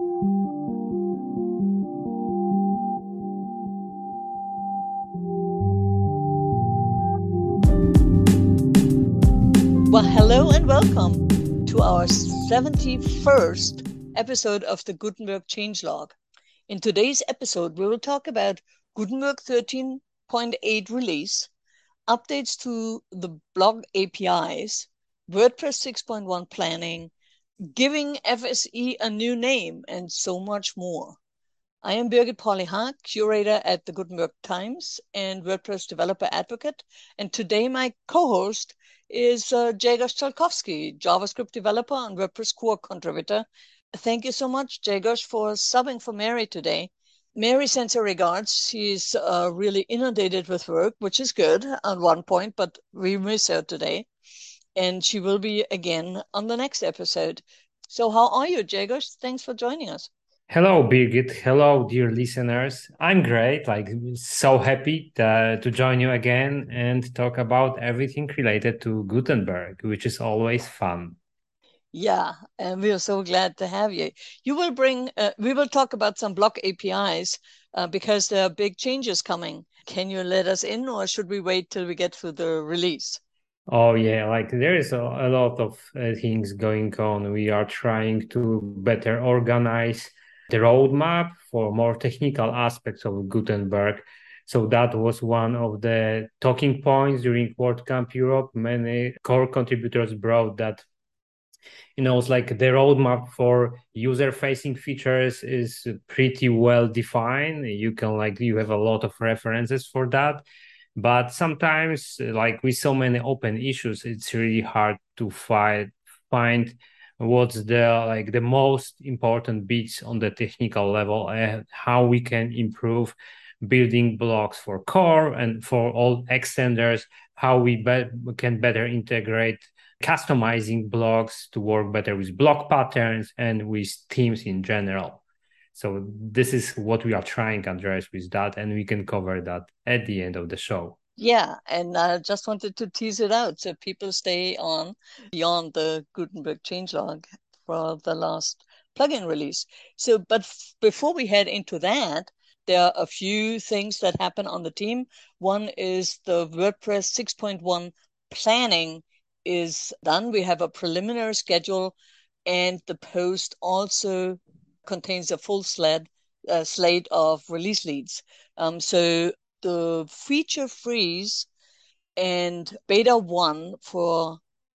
Well, hello and welcome to our 71st episode of the Gutenberg Changelog. In today's episode, we will talk about Gutenberg 13.8 release, updates to the blog APIs, WordPress 6.1 planning, giving FSE a new name, and so much more. I am Birgit Pauli-Haag, curator at the Gutenberg Times and WordPress developer advocate. And today my co-host is Jagos Chalkovsky, JavaScript developer and WordPress core contributor. Thank you so much, Jagos, for subbing for Mary today. Mary sends her regards. She's really inundated with work, which is good on one point, but we miss her today. And she will be again on the next episode. So how are you, Jagos? Thanks for joining us. Hello, Birgit. Hello, dear listeners. I'm great. So happy to join you again and talk about everything related to Gutenberg, which is always fun. Yeah, and we are so glad to have you. We will talk about some block APIs because there are big changes coming. Can you let us in, or should we wait till we get to the release? Oh, yeah, there is a lot of things going on. We are trying to better organize the roadmap for more technical aspects of Gutenberg. So that was one of the talking points during WordCamp Europe. Many core contributors brought that it's like the roadmap for user facing features is pretty well defined. You have a lot of references for that, but sometimes like with so many open issues, it's really hard to find what's the most important bits on the technical level and how we can improve building blocks for core and for all extenders, how we can better integrate customizing blocks to work better with block patterns and with themes in general. So this is what we are trying to address with that, and we can cover that at the end of the show. Yeah, and I just wanted to tease it out so people stay on beyond the Gutenberg changelog for the last plugin release. So, but before we head into that, there are a few things that happen on the team. One is the WordPress 6.1 planning is done. We have a preliminary schedule, and the post also contains a full slate of release leads. So the feature freeze and beta 1 for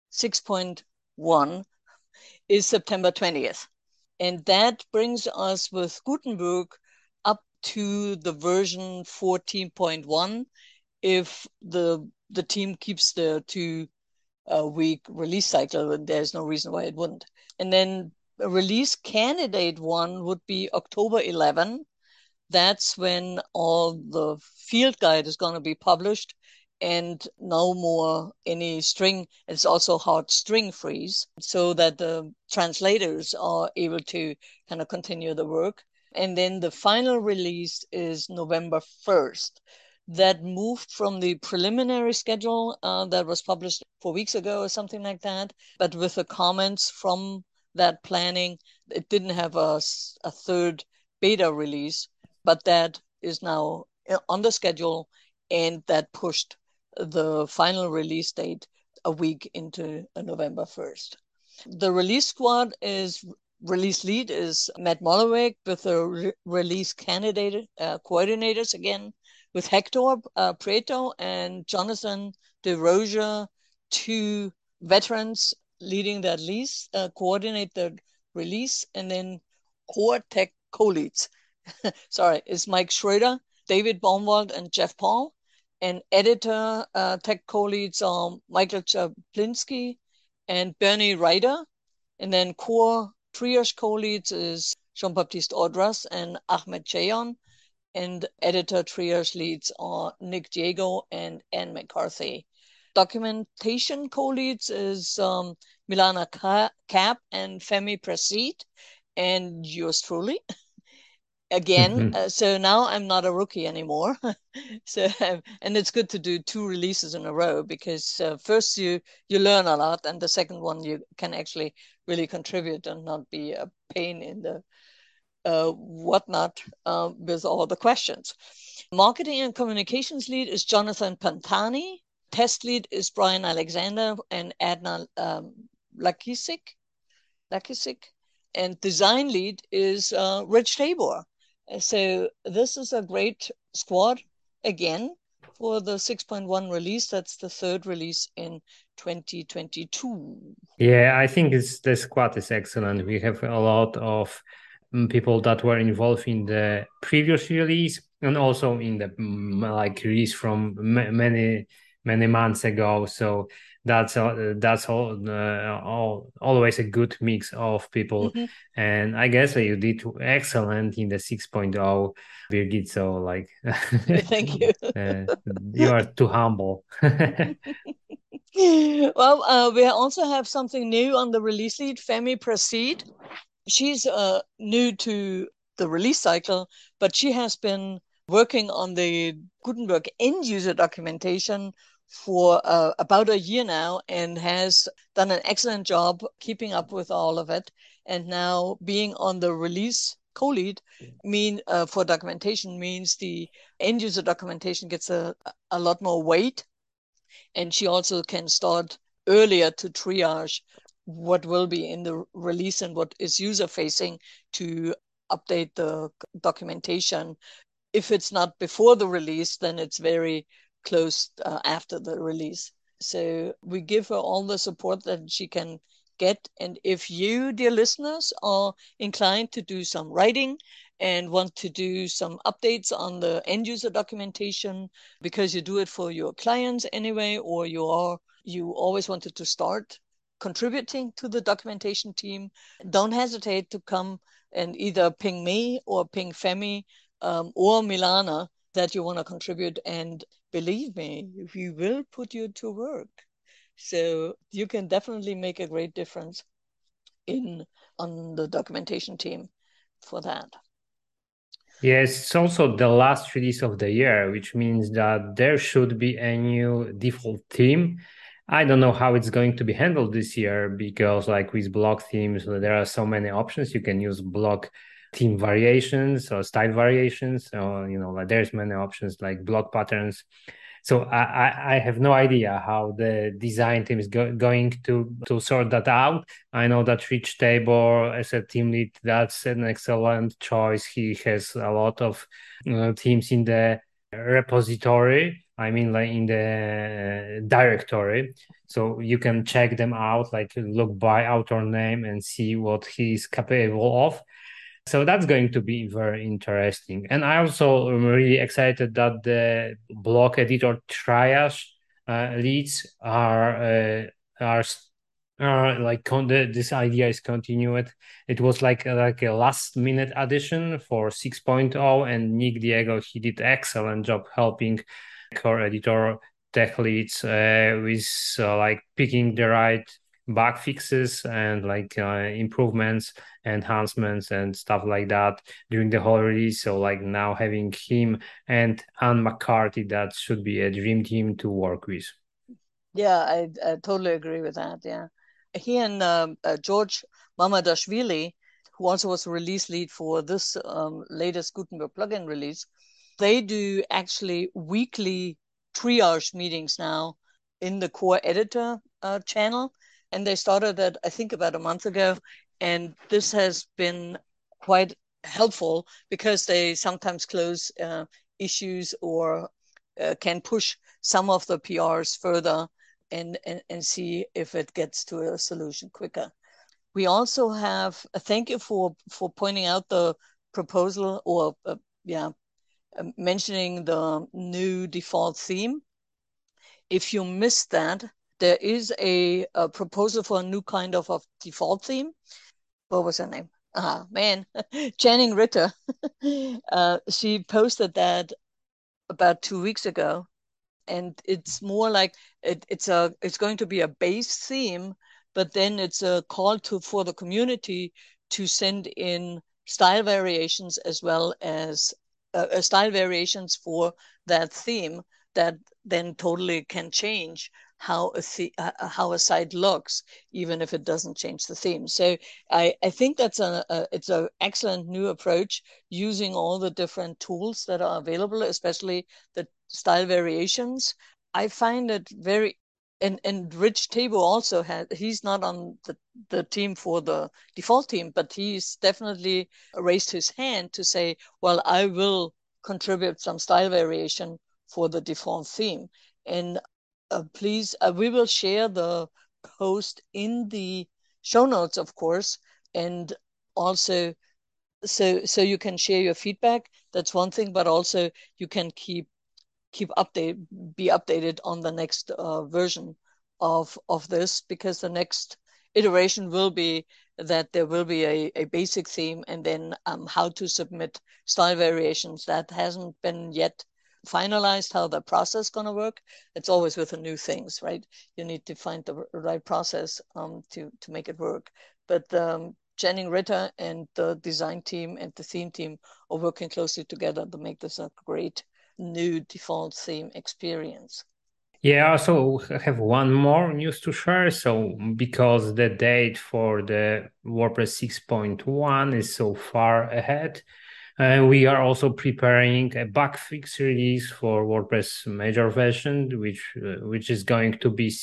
6.1 is September 20th. And that brings us with Gutenberg up to the version 14.1 if the team keeps the 2 week release cycle, and there's no reason why it wouldn't. And then release candidate 1 would be October 11. That's when all the field guide is going to be published and no more any string. It's also hard string freeze so that the translators are able to kind of continue the work. And then the final release is November 1st. That moved from the preliminary schedule that was published 4 weeks ago or something like that. But with the comments from that planning, it didn't have a third beta release, but that is now on the schedule, and that pushed the final release date a week into November 1st. The release lead is Matt Molloweg with the release candidate coordinators again, with Hector Prieto and Jonathan DeRoja, 2 veterans leading that release, coordinate the release, and then core tech co-leads. Sorry, it's Mike Schroeder, David Baumwald, and Jeff Paul. And editor tech co-leads are Michael Chaplinsky and Bernie Ryder. And then core triage co-leads is Jean-Baptiste Audras and Ahmed Chayon. And editor triage leads are Nick Diego and Anne McCarthy. Documentation co-leads is Milana Cap and Femi Prasid, and yours truly. Again, so now I'm not a rookie anymore. So and it's good to do 2 releases in a row because first you learn a lot, and the second one you can actually really contribute and not be a pain in the whatnot with all the questions. Marketing and communications lead is Jonathan Pantani. Test lead is Brian Alexander and Adnan Lakisik. And design lead is Rich Tabor. So this is a great squad again for the 6.1 release. That's the third release in 2022. Yeah, I think the squad is excellent. We have a lot of people that were involved in the previous release and also in the like release from many months ago. So that's always a good mix of people. Mm-hmm. And I guess you did excellent in the 6.0, Birgit. So like, Thank you. you are too humble. Well, we also have something new on the release lead, Femi Prasid. She's new to the release cycle, but she has been working on the Gutenberg end user documentation for about a year now and has done an excellent job keeping up with all of it. And now being on the release co-lead for documentation means the end user documentation gets a lot more weight, and she also can start earlier to triage what will be in the release and what is user facing to update the documentation. If it's not before the release, then it's very close after the release. So we give her all the support that she can get. And if you, dear listeners, are inclined to do some writing and want to do some updates on the end user documentation because you do it for your clients anyway, or you always wanted to start contributing to the documentation team, don't hesitate to come and either ping me or ping Femi or Milana that you want to contribute. And believe me, we will put you to work. So you can definitely make a great difference on the documentation team for that. Yes, it's also the last release of the year, which means that there should be a new default theme. I don't know how it's going to be handled this year because, like with block themes, there are so many options. You can use block theme variations or style variations. So, like there's many options like block patterns. So I have no idea how the design team is going to sort that out. I know that Rich Tabor as a team lead, that's an excellent choice. He has a lot of teams in the repository. I mean, like in the directory. So you can check them out, like look by author name and see what he's capable of. So that's going to be very interesting. And I also am really excited that the block editor triage leads are like this idea is continued. It was like a last minute addition for 6.0, and Nick Diego, he did excellent job helping core editor tech leads with like picking the right bug fixes and like improvements, enhancements and stuff like that during the whole release. So like now having him and Anne McCarthy, that should be a dream team to work with. Yeah, I totally agree with that. Yeah. He and George Mamadashvili, who also was release lead for this latest Gutenberg plugin release, they do actually weekly triage meetings now in the core editor channel. And they started that, I think, about a month ago. And this has been quite helpful because they sometimes close issues or can push some of the PRs further and see if it gets to a solution quicker. We also have a thank you for pointing out the proposal or mentioning the new default theme. If you missed that, there is a proposal for a new kind of a default theme. What was her name? Ah, man, Channing Ritter. She posted that about 2 weeks ago, and it's more like it's going to be a base theme, but then it's a call for the community to send in style variations as well as style variations for that theme that then totally can change how a site looks, even if it doesn't change the theme. So I think that's it's an excellent new approach, using all the different tools that are available, especially the style variations. I find it very, and Rich Tabo also he's not on the team for the default team, but he's definitely raised his hand to say, well, I will contribute some style variation for the default theme. And please, we will share the post in the show notes, of course, and also so you can share your feedback. That's one thing, but also you can be updated on the next version of this, because the next iteration will be that there will be a basic theme, and then how to submit style variations. That hasn't been yet finalized, how the process going to work. It's always with the new things, right? You need to find the right process to make it work. But Channing Ritter and the design team and the theme team are working closely together to make this a great new default theme experience. Yeah, I also have one more news to share. So, because the date for the WordPress 6.1 is so far ahead, we are also preparing a bug fix release for WordPress major version, which is going to be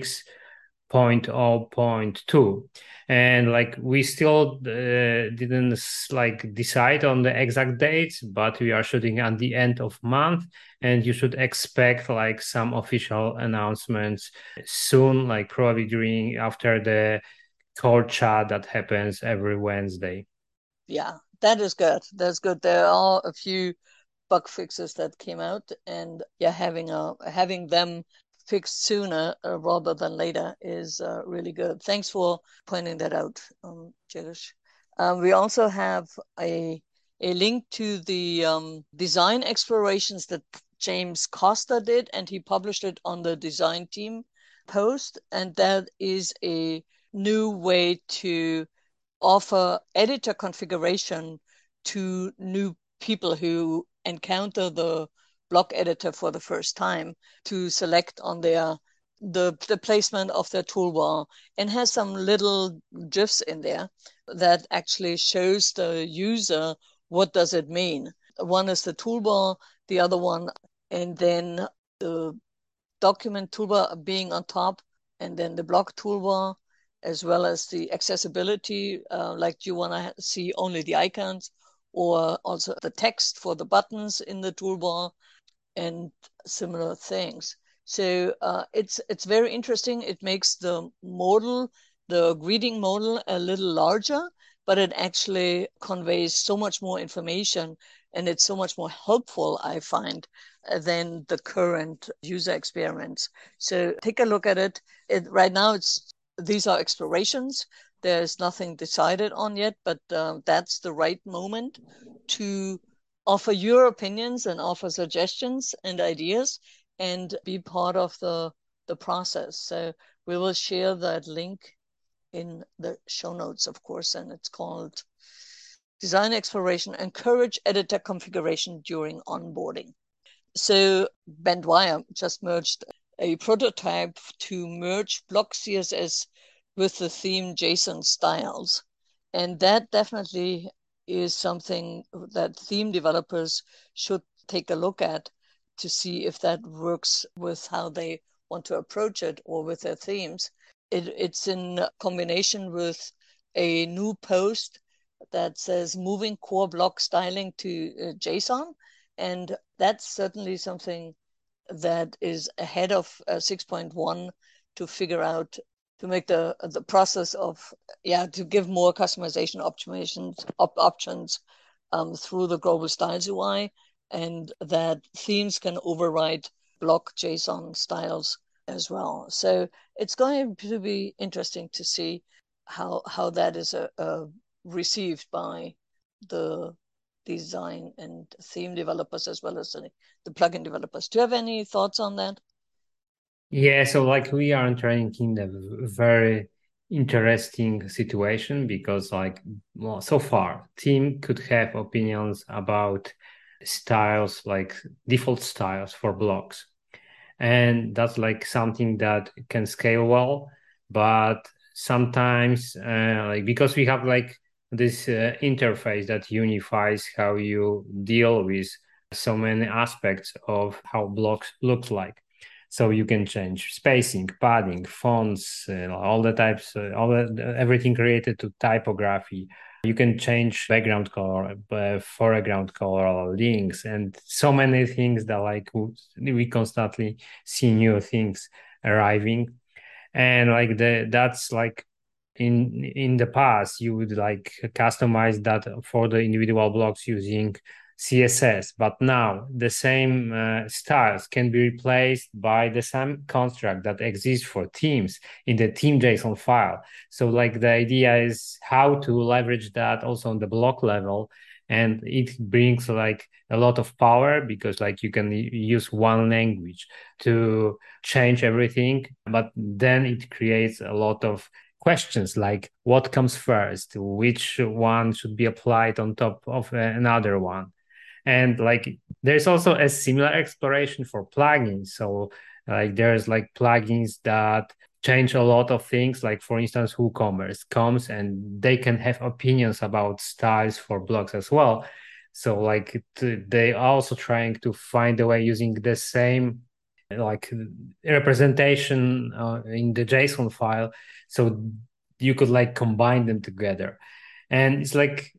6.0.2. And like we still didn't like decide on the exact dates, but we are shooting at the end of month, and you should expect like some official announcements soon, like probably during after the core chat that happens every Wednesday. Yeah, that is good. That's good. There are a few bug fixes that came out, and yeah, having them fixed sooner rather than later is really good. Thanks for pointing that out, Jirish. We also have a link to the design explorations that James Costa did, and he published it on the design team post, and that is a new way to offer editor configuration to new people who encounter the block editor for the first time, to select on the placement of their toolbar, and has some little gifs in there that actually shows the user what does it mean. One is the toolbar, the other one, and then the document toolbar being on top, and then the block toolbar, as well as the accessibility, like do you want to see only the icons, or also the text for the buttons in the toolbar, and similar things. So it's very interesting. It makes the modal, the greeting modal, a little larger, but it actually conveys so much more information, and it's so much more helpful, I find, than the current user experience. So take a look at it. Right now, these are explorations. There's nothing decided on yet, but that's the right moment to offer your opinions and offer suggestions and ideas, and be part of the process. So we will share that link in the show notes, of course, and it's called Design Exploration, Encourage Editor Configuration During Onboarding. So Bandwire just merged a prototype to merge block CSS with the theme JSON styles. And that definitely is something that theme developers should take a look at to see if that works with how they want to approach it or with their themes. It's in combination with a new post that says moving core block styling to JSON. And that's certainly something that is ahead of 6.1 to figure out, to make the process of, to give more customization options through the global styles UI, and that themes can override block JSON styles as well. So it's going to be interesting to see how that is received by the design and theme developers, as well as the plugin developers. Do you have any thoughts on that? Yeah, so like we are entering in a very interesting situation because like well, so far team could have opinions about styles like default styles for blocks. And that's like something that can scale well. But sometimes, like because we have like this interface that unifies how you deal with so many aspects of how blocks looks like. So you can change spacing, padding, fonts, all the types, everything related to typography. You can change background color, foreground color, links, and so many things that like we constantly see new things arriving. And like that's like in the past you would like customize that for the individual blocks using CSS, but now the same styles can be replaced by the same construct that exists for themes in the theme JSON file. So like the idea is how to leverage that also on the block level, and it brings like a lot of power because like you can use one language to change everything, but then it creates a lot of questions like what comes first, which one should be applied on top of another one. And like there's also a similar exploration for plugins. So like there's like plugins that change a lot of things, like for instance WooCommerce comes and they can have opinions about styles for blogs as well. So like they are also trying to find a way using the same like representation in the JSON file, so you could like combine them together. And it's like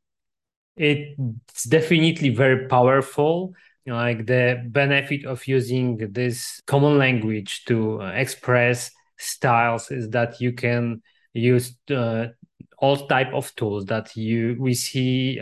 it's definitely very powerful. Like the benefit of using this common language to express styles is that you can use all type of tools that you we see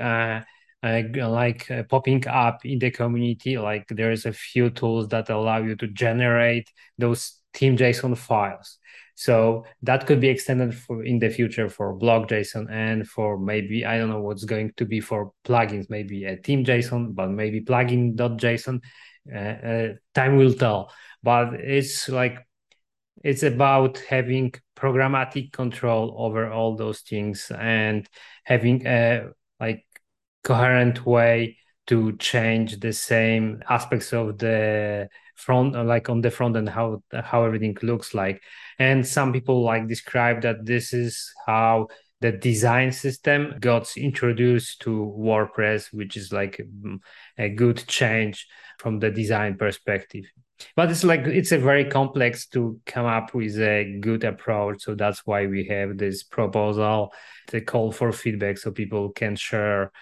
popping up in the community. Like there's a few tools that allow you to generate those theme JSON files. So that could be extended for in the future for block JSON and for maybe, I don't know what's going to be for plugins, maybe a theme JSON, but maybe plugin.json. Time will tell. But it's like it's about having programmatic control over all those things and having a like coherent way to change the same aspects of the front, like on the front end, how everything looks like. And some people like describe that this is how the design system got introduced to WordPress, which is like a good change from the design perspective. But it's like it's a very complex to come up with a good approach. So that's why we have this proposal, the call for feedback, so people can share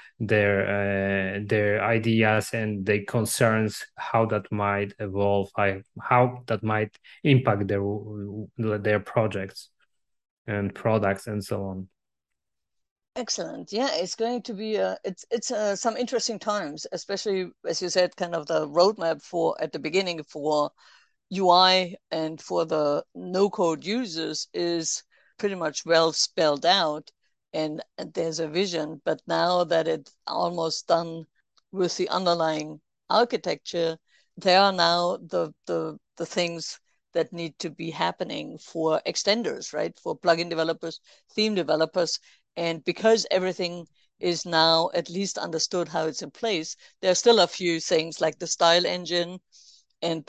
their ideas and their concerns, how that might evolve, how that might impact their projects and products and so on. Excellent. Yeah, it's going to be it's some interesting times, especially as you said, kind of the roadmap for at the beginning for UI and for the no-code users is pretty much well spelled out, and there's a vision. But now that it's almost done with the underlying architecture, there are now the things that need to be happening for extenders, right? For plugin developers, theme developers, and because everything is now at least understood how it's in place, there are still a few things like the style engine and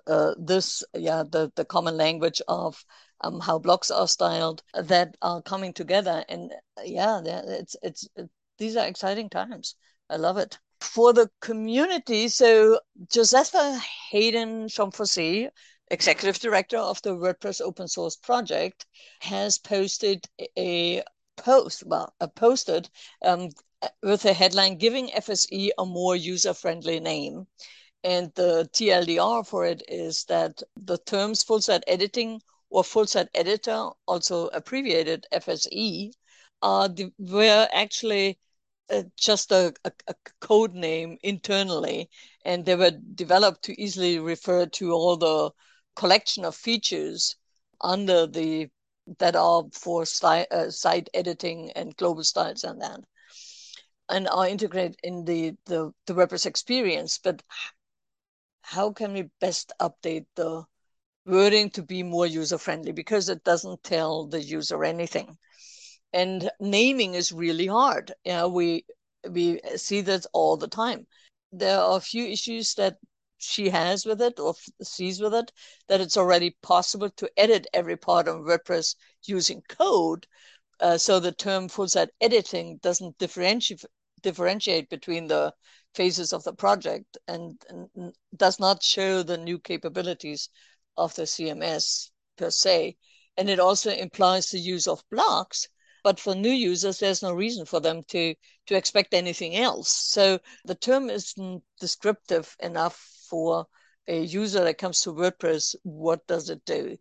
the common language of how blocks are styled that are coming together. And yeah, these are exciting times. I love it. For the community, so Josepha Hayden Chomphosy, executive director of the WordPress open source project, has posted a posted with a headline giving FSE a more user-friendly name. And the TLDR for it is that the terms full site editing or full site editor, also abbreviated FSE, were actually just a code name internally, and they were developed to easily refer to all the collection of features under the that are for site editing and global styles and that, and are integrated in the WordPress experience. But how can we best update the wording to be more user friendly, because it doesn't tell the user anything, and naming is really hard. We see that all the time. There are a few issues that she has with it or sees with it, that it's already possible to edit every part of WordPress using code. So the term full site editing doesn't differentiate between the phases of the project, and does not show the new capabilities of the CMS per se. And it also implies the use of blocks, but for new users, there's no reason for them to expect anything else. So the term isn't descriptive enough for a user that comes to WordPress. What does it do?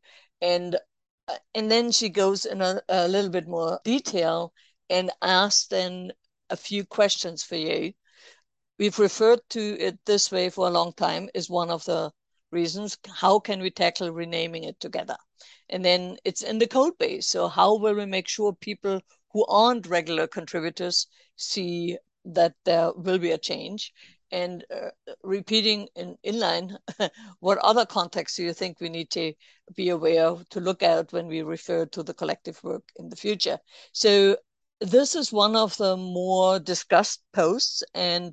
And then she goes in a little bit more detail and asks then a few questions for you. We've referred to it this way for a long time, is one of the reasons. How can we tackle renaming it together? And then it's in the code base. So how will we make sure people who aren't regular contributors see that there will be a change? And repeating in inline, what other contexts do you think we need to be aware of, to look at when we refer to the collective work in the future? So this is one of the more discussed posts,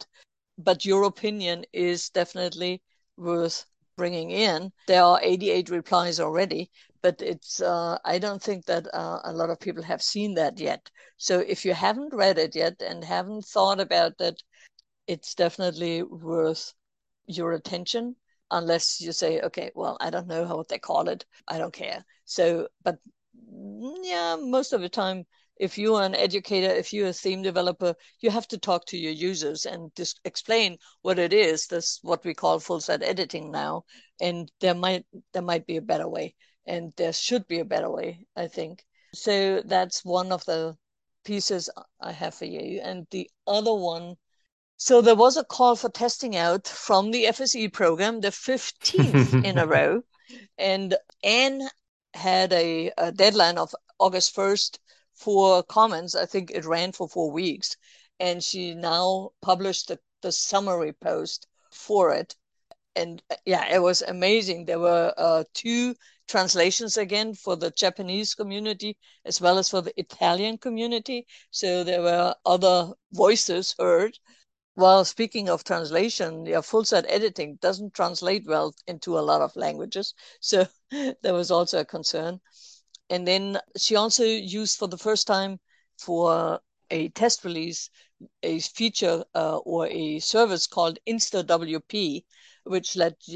but your opinion is definitely worth bringing in. There are 88 replies already, but I don't think that a lot of people have seen that yet. So if you haven't read it yet and haven't thought about it, it's definitely worth your attention, unless you say, okay, well, I don't know how they call it. I don't care. So, but yeah, most of the time, if you are an educator, if you're a theme developer, you have to talk to your users and just explain what it is. That's what we call full site editing now. And there might be a better way, and there should be a better way, I think. So that's one of the pieces I have for you. And the other one, so there was a call for testing out from the FSE program, the 15th in a row. And Anne had a deadline of August 1st for comments. I think it ran for 4 weeks. And she now published the summary post for it. And yeah, it was amazing. There were two translations again for the Japanese community as well as for the Italian community. So there were other voices heard. Well, speaking of translation, yeah, full site editing doesn't translate well into a lot of languages. So there was also a concern. And then she also used for the first time for a test release a feature or a service called InstaWP, which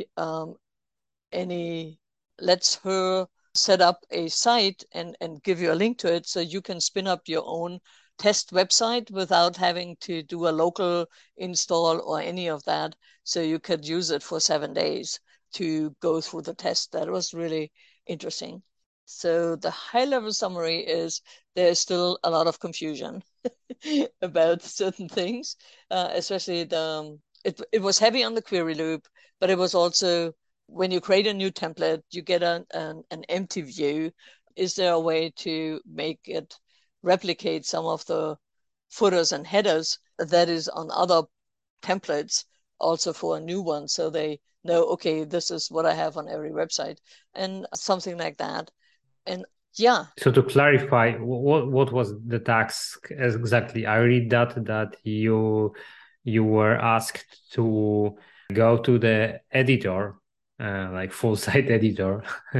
any lets her set up a site and give you a link to it so you can spin up your own test website without having to do a local install or any of that. So you could use it for 7 days to go through the test. That was really interesting. So the high level summary is there's still a lot of confusion about certain things, especially it was heavy on the query loop, but it was also when you create a new template, you get an empty view. Is there a way to make it replicate some of the footers and headers that is on other templates also for a new one, so they know, okay, this is what I have on every website, and something like that. And yeah. So to clarify, what was the task exactly? I read that you were asked to go to the editor, like full site editor,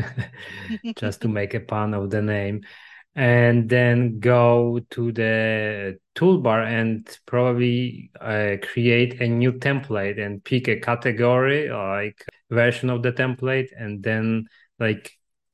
just to make a pun of the name, and then go to the toolbar and probably create a new template and pick a category, like version of the template, and then like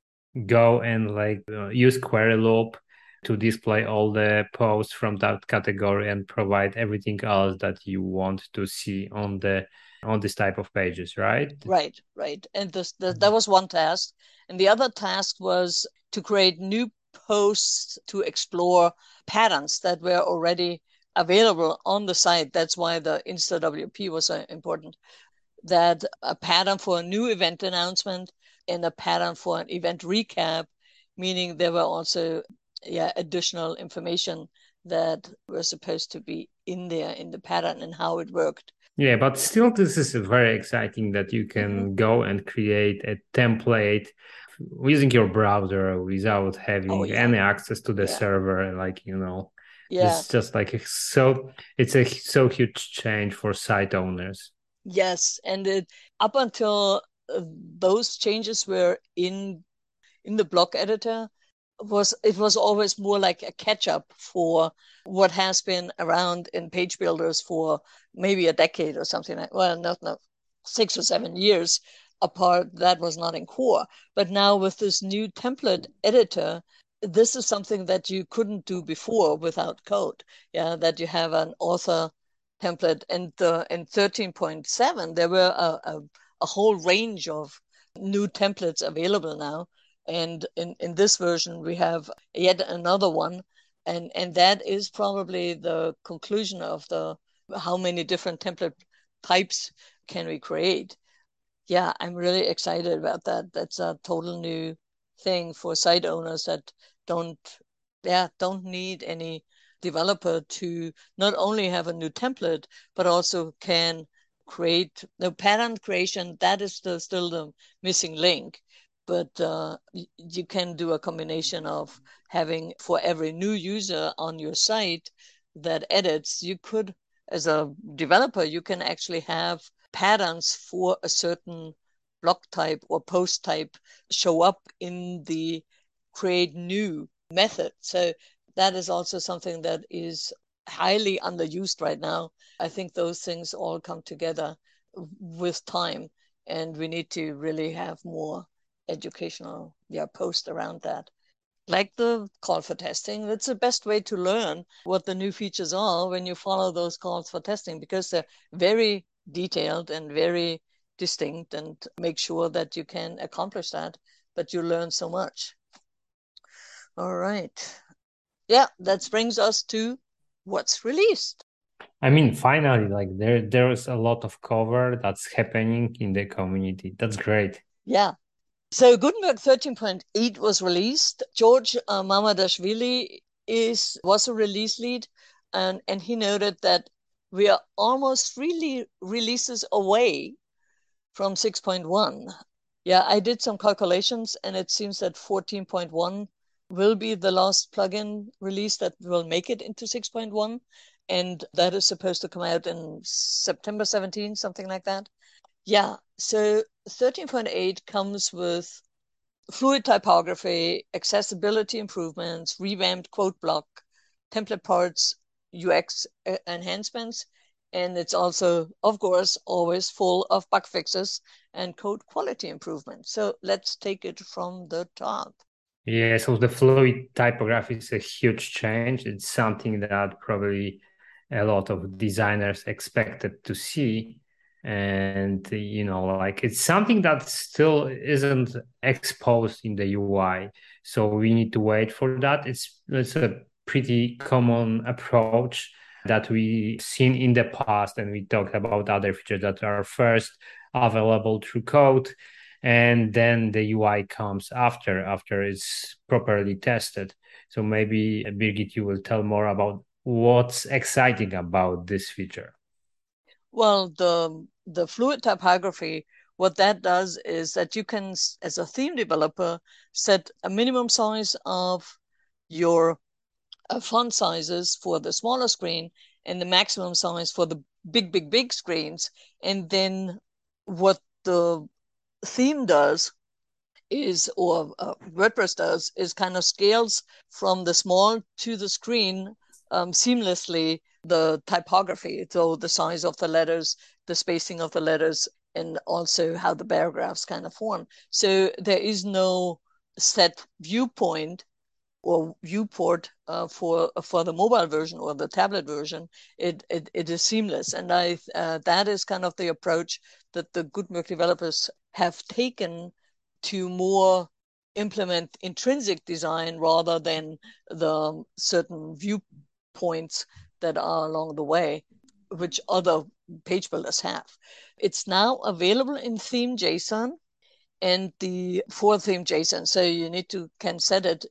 go and use query loop to display all the posts from that category and provide everything else that you want to see on this type of pages, right? Right. And that was one task. And the other task was to create new posts to explore patterns that were already available on the site. That's why the InstaWP was important. That a pattern for a new event announcement and a pattern for an event recap, meaning there were also additional information that were supposed to be in there in the pattern and how it worked. Yeah, but still, this is very exciting that you can go and create a template using your browser without Oh, having yeah. any access to the Yeah. server. Yeah. It's just like it's a so huge change for site owners. Yes, and up until those changes were in the block editor, it was always more like a catch up for what has been around in page builders for maybe a decade or something like, well, not 6 or 7 years apart. That was not in core, but now with this new template editor, this is something that you couldn't do before without code. Yeah, that you have an author template, and in 13.7 there were a whole range of new templates available now, and in this version we have yet another one, and that is probably the conclusion of the how many different template types can we create. Yeah, I'm really excited about that. That's a total new thing for site owners that don't, yeah, don't need any developer to not only have a new template, but also can create the pattern creation. That is still the missing link. But you can do a combination of having for every new user on your site that edits, you could, as a developer, you can actually have patterns for a certain block type or post type show up in the create new method. So that is also something that is highly underused right now. I think those things all come together with time, and we need to really have more educational, yeah, post around that. Like the call for testing, that's the best way to learn what the new features are when you follow those calls for testing, because they're very detailed and very distinct, and make sure that you can accomplish that. But you learn so much. All right. Yeah, that brings us to what's released. I mean, finally, like there's a lot of cover that's happening in the community. That's great. Yeah. So Gutenberg 13.8 was released. George Mamadashvili was a release lead, and he noted that we are almost 3 releases away from 6.1. Yeah, I did some calculations, and it seems that 14.1 will be the last plugin release that will make it into 6.1. And that is supposed to come out in September 17, something like that. Yeah, so 13.8 comes with fluid typography, accessibility improvements, revamped quote block, template parts, UX enhancements, and it's also, of course, always full of bug fixes and code quality improvements. So let's take it from the top. Yeah, so the fluid typography is a huge change. It's something that probably a lot of designers expected to see. And, like it's something that still isn't exposed in the UI. So we need to wait for that. It's a pretty common approach that we seen in the past. And we talked about other features that are first available through code, and then the UI comes after it's properly tested. So maybe Birgit, you will tell more about what's exciting about this feature. Well, the fluid typography, what that does is that you can, as a theme developer, set a minimum size of your font sizes for the smaller screen and the maximum size for the big screens. And then what the theme does is, or WordPress does, is kind of scales from the small to the screen seamlessly the typography, so the size of the letters, the spacing of the letters, and also how the paragraphs kind of form. So there is no set viewpoint or viewport for the mobile version or the tablet version. It is seamless, and I that is kind of the approach that the Gutenberg developers have taken to more implement intrinsic design rather than the certain viewpoints that are along the way, which other page builders have. It's now available in theme JSON and the for theme JSON. So you need to can set it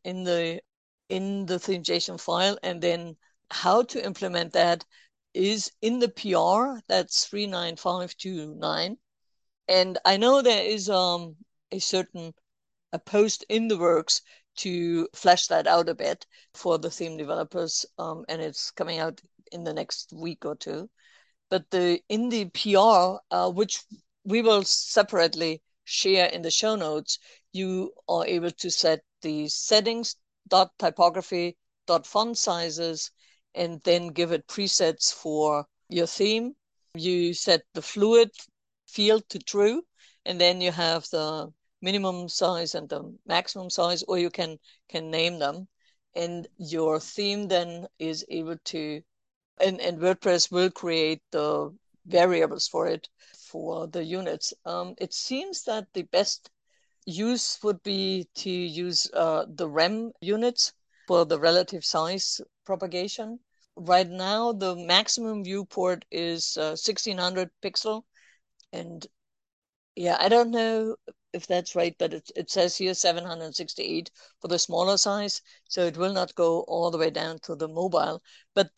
in the theme JSON file, and then how to implement that is in the PR. That's 39529. And I know there is a certain a post in the works to flesh that out a bit for the theme developers, and it's coming out in the next week or two. But in the PR, which we will separately share in the show notes, you are able to set the settings dot typography dot font sizes and then give it presets for your theme. You set the fluid field to true, and then you have the minimum size and the maximum size, or you can name them. And your theme then is able to, and WordPress will create the variables for it for the units. It seems that the best use would be to use the rem units for the relative size propagation. Right now, the maximum viewport is 1600 pixel, and yeah, I don't know if that's right, but it says here 768 for the smaller size, so it will not go all the way down to the mobile. But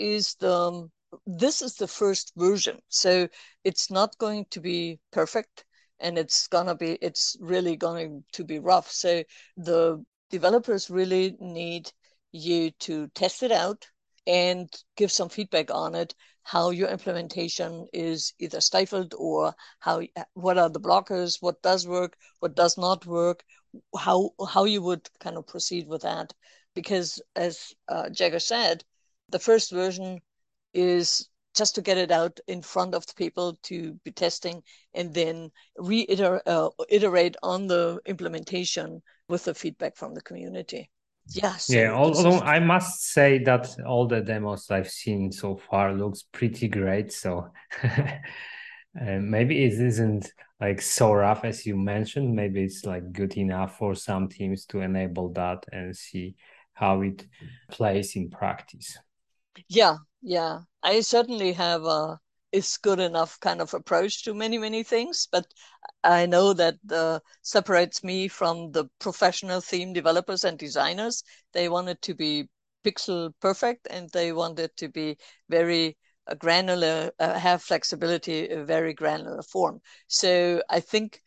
this is the first version, so it's not going to be perfect, and it's really going to be rough. So the developers really need you to test it out and give some feedback on it, how your implementation is either stifled or what are the blockers, what does work, what does not work, how you would kind of proceed with that. Because as Jagger said, the first version is just to get it out in front of the people to be testing and then iterate on the implementation with the feedback from the community. Yeah, Yeah, so this although is I must say that all the demos I've seen so far looks pretty great. So maybe it isn't like so rough as you mentioned. Maybe it's like good enough for some teams to enable that and see how it plays in practice. yeah. I certainly have a is good enough kind of approach to many things, but I know that separates me from the professional theme developers and designers. They want it to be pixel perfect, and they want it to be very granular, have flexibility, a very granular form. So I think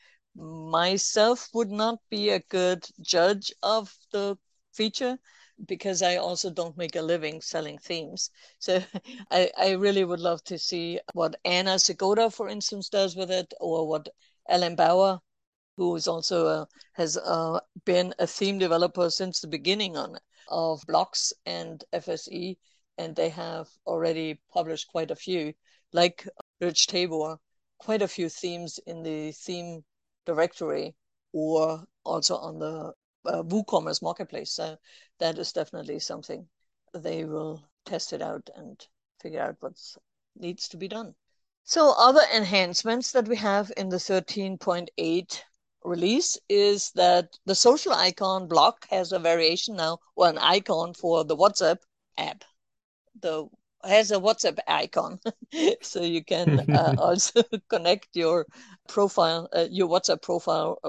myself would not be a good judge of the feature because I also don't make a living selling themes. So I really would love to see what Anna Segoda, for instance, does with it, or what Ellen Bauer, who is also has been a theme developer since the beginning of Blocks and FSE, and they have already published quite a few, like Rich Tabor, quite a few themes in the theme directory, or also on the WooCommerce marketplace. So that is definitely something they will test it out and figure out what needs to be done. So other enhancements that we have in the 13.8 release is that the social icon block has a variation now, or an icon for the WhatsApp app. The has a WhatsApp icon, so you can also connect your profile, your WhatsApp profile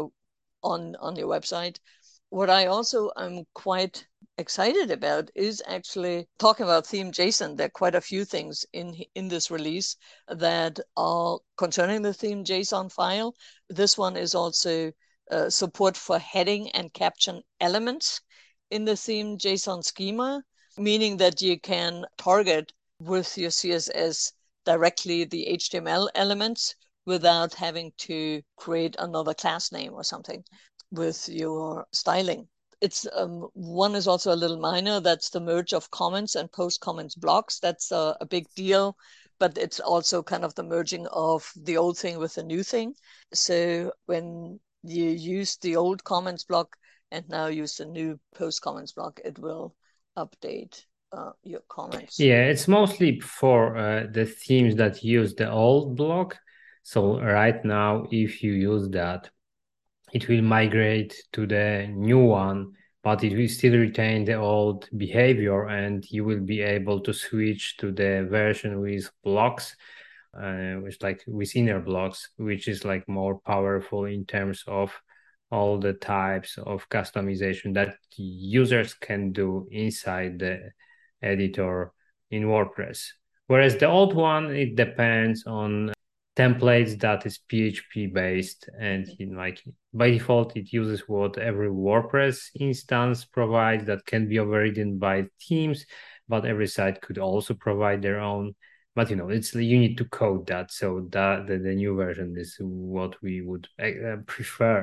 on your website. What I also am quite excited about is actually talking about theme JSON. There are quite a few things in this release that are concerning the theme JSON file. This one is also support for heading and caption elements in the theme JSON schema, meaning that you can target with your CSS directly the HTML elements without having to create another class name or something with your styling. It's one is also a little minor. That's the merge of comments and post comments blocks. That's a big deal, but it's also kind of the merging of the old thing with the new thing. So when you use the old comments block and now use the new post comments block, it will update your comments. Yeah, it's mostly for the themes that use the old block. So right now, if you use that, it will migrate to the new one, but it will still retain the old behavior, and you will be able to switch to the version with blocks, which like with inner blocks, which is like more powerful in terms of all the types of customization that users can do inside the editor in WordPress. Whereas the old one, it depends on templates that is PHP based, and like by default it uses what every WordPress instance provides that can be overridden by themes, but every site could also provide their own. But it's you need to code that. So that the new version is what we would prefer,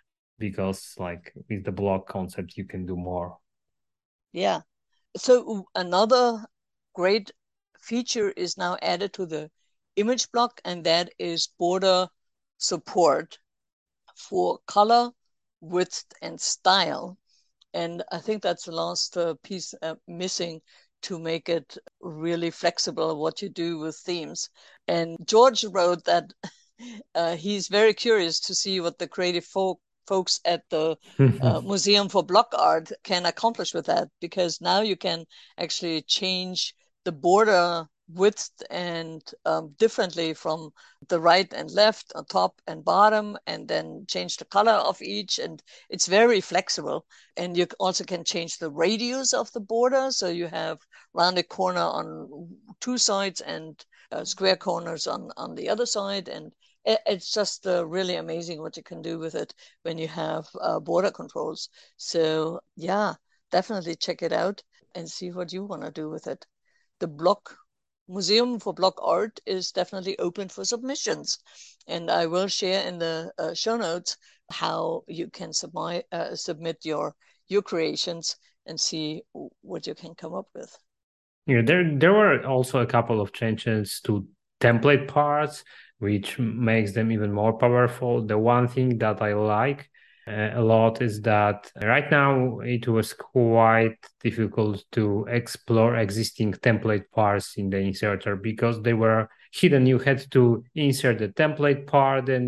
because like with the block concept you can do more. Yeah. So another great feature is now added to the image block, and that is border support for color, width, and style. And I think that's the last piece missing to make it really flexible what you do with themes. And George wrote that he's very curious to see what the creative folks at the Museum for Block Art can accomplish with that, because now you can actually change the border width and differently from the right and left, on top and bottom, and then change the color of each. And it's very flexible. And you also can change the radius of the border. So you have rounded corner on two sides and square corners on the other side. And it's just really amazing what you can do with it when you have border controls. So yeah, definitely check it out and see what you want to do with it. The block Museum for Block Art is definitely open for submissions, and I will share in the show notes how you can submit your creations and see what you can come up with. Yeah, there were also a couple of changes to template parts, which makes them even more powerful. The one thing that I like a lot is that right now it was quite difficult to explore existing template parts in the inserter because they were hidden. You had to insert the template part, and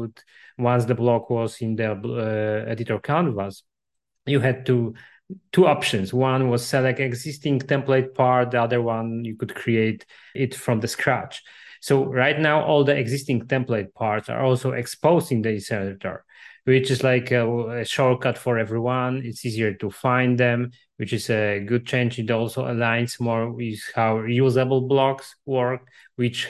once the block was in the editor canvas, you had two options. One was select existing template part. The other one, you could create it from the scratch. So right now, all the existing template parts are also exposed in the inserter, which is like a shortcut for everyone. It's easier to find them, which is a good change. It also aligns more with how reusable blocks work, which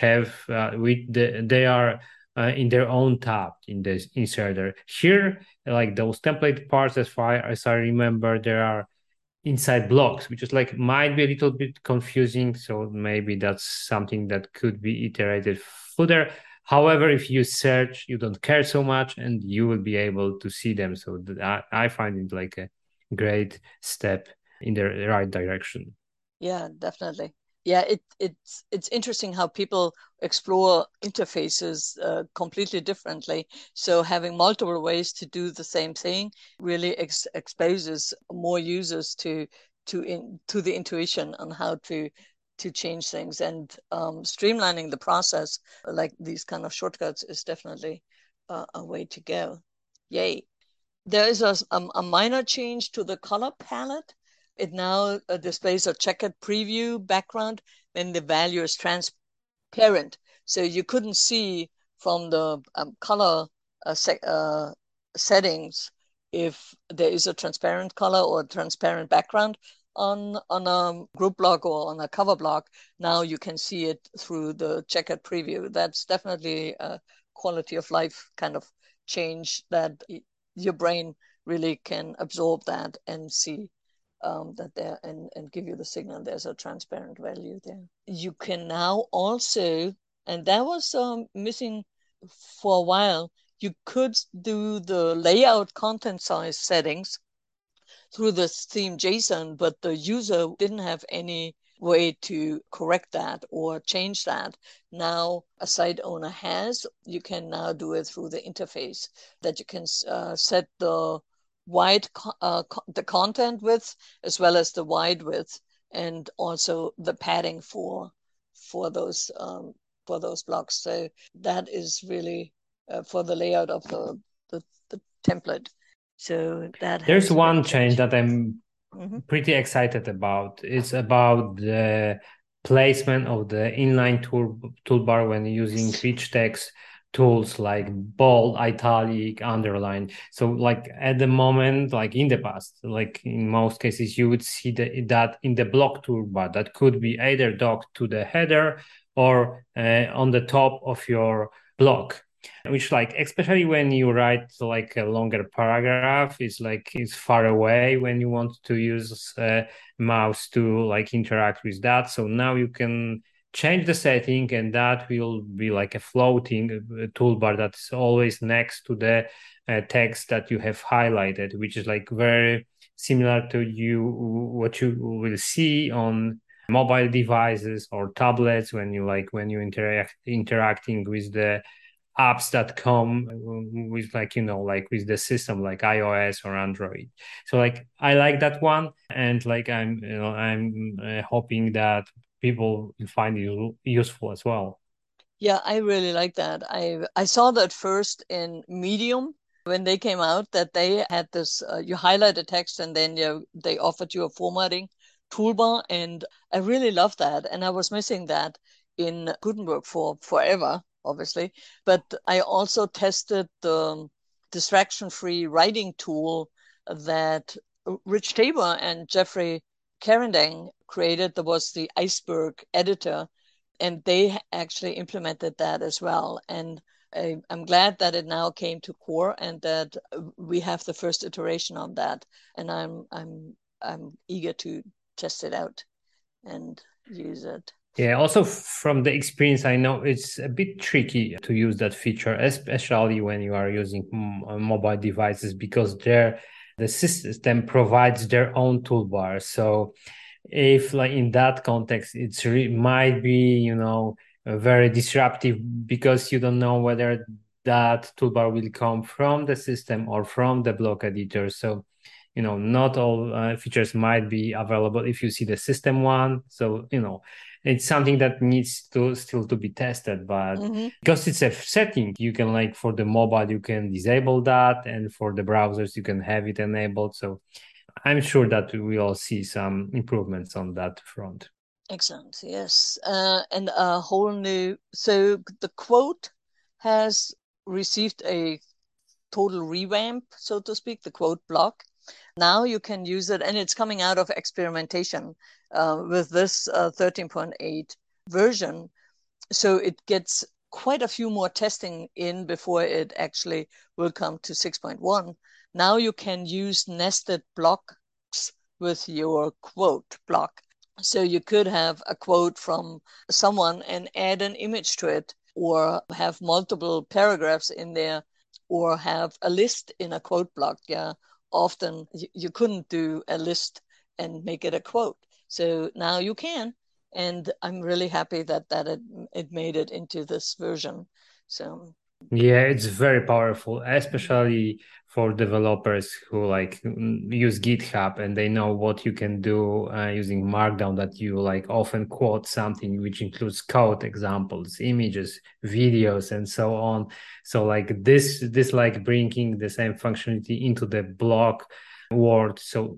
they are in their own tab in the inserter. Here, like those template parts, as far as I remember, there are inside blocks, which is like might be a little bit confusing. So maybe that's something that could be iterated further. However, if you search, you don't care so much, and you will be able to see them. So I find it like a great step in the right direction. Yeah, definitely. Yeah, it's interesting how people explore interfaces completely differently. So having multiple ways to do the same thing really exposes more users to the intuition on how to change things, and streamlining the process like these kind of shortcuts is definitely a way to go. Yay. There is a minor change to the color palette. It now displays a checkered preview background when the value is transparent. So you couldn't see from the color settings if there is a transparent color or transparent background on a group block or on a cover block. Now you can see it through the checkered preview. That's definitely a quality of life kind of change that your brain really can absorb that and see that there and give you the signal there's a transparent value there. You can now also, and that was missing for a while, you could do the layout content size settings through the theme JSON, but the user didn't have any way to correct that or change that. Now a site owner has. You can now do it through the interface, that you can set the the content width as well as the wide width, and also the padding for those blocks. So that is really for the layout of the template. So that There's has been one change changed. that I'm Mm-hmm. pretty excited about. It's about the placement of the inline toolbar when using rich text tools like bold, italic, underline. So like at the moment, like in the past, like in most cases, you would see that in the block toolbar that could be either docked to the header or on the top of your block, which like especially when you write like a longer paragraph, is like it's far away when you want to use mouse to like interact with that. So now you can change the setting, and that will be like a floating toolbar that's always next to the text that you have highlighted, which is like very similar to what you will see on mobile devices or tablets when you interacting with the apps that come with like with the system like iOS or Android. So like I like that one, and like I'm hoping that people find it useful as well. Yeah, I really like that. I saw that first in Medium when they came out, that they had this you highlight the text and then they offered you a formatting toolbar, and I really love that. And I was missing that in Gutenberg for forever, obviously. But I also tested the distraction-free writing tool that Rich Tabor and Jeffrey Carendang created. That was the Iceberg editor, and they actually implemented that as well. And I'm glad that it now came to core and that we have the first iteration on that. And I'm eager to test it out and use it. Yeah, also from the experience, I know it's a bit tricky to use that feature, especially when you are using mobile devices, because the system provides their own toolbar. So if like in that context, might be, very disruptive because you don't know whether that toolbar will come from the system or from the block editor. So not all features might be available if you see the system one. So it's something that needs to still to be tested, but Mm-hmm. because it's a setting, you can like for the mobile you can disable that, and for the browsers you can have it enabled. So I'm sure that we will see some improvements on that front. Excellent. Yes. And a whole new, so the quote has received a total revamp, so to speak, the quote block. Now you can use it, and it's coming out of experimentation with this 13.8 version. So it gets quite a few more testing in before it actually will come to 6.1. Now you can use nested blocks with your quote block. So you could have a quote from someone and add an image to it, or have multiple paragraphs in there, or have a list in a quote block. Yeah, often you couldn't do a list and make it a quote. So now you can, and I'm really happy that it made it into this version. So Yeah, it's very powerful, especially for developers who like use GitHub and they know what you can do using Markdown, that you like often quote something which includes code examples, images, videos, and so on. So like this like bringing the same functionality into the block world. So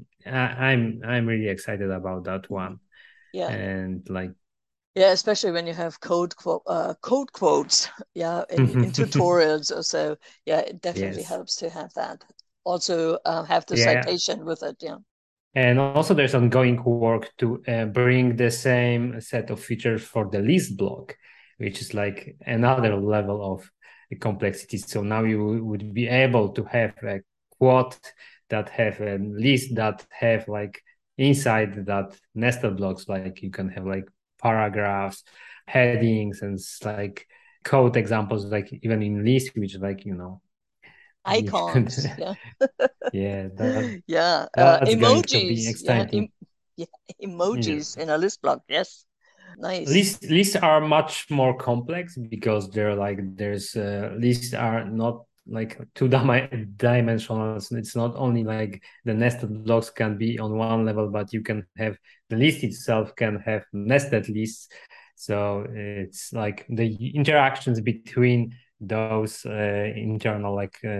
I'm really excited about that one. yeah, And like yeah, especially when you have code quotes, yeah, in tutorials or so. Yeah, it definitely yes. helps to have that. Also, have the Yeah. citation with it. Yeah. And also, there's ongoing work to bring the same set of features for the list block, which is like another level of complexity. So now you would be able to have a quote that have a list that have like inside that nested blocks, like you can have like paragraphs, headings, and like code examples, like even in list, which like you can, Icons. Yeah. yeah, that Yeah. that's going to be Emojis. Yeah. exciting. Yeah. Yeah. Emojis in a list block. Yes. Nice. Lists are much more complex because lists are not like two dimensional. It's not only like the nested blocks can be on one level, but you can have the list itself can have nested lists. So it's like the interactions between those internal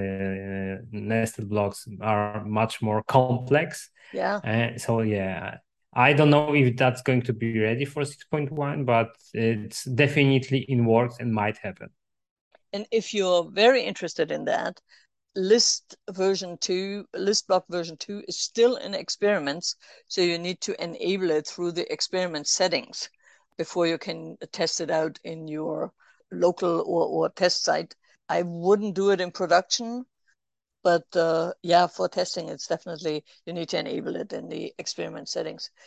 nested blocks are much more complex. Yeah. So yeah, I don't know if that's going to be ready for 6.1, but it's definitely in works and might happen. And if you're very interested in that, list block version 2 is still in experiments. So you need to enable it through the experiment settings before you can test it out in your local or test site. I wouldn't do it in production, but yeah, for testing, it's definitely, you need to enable it in the experiment settings.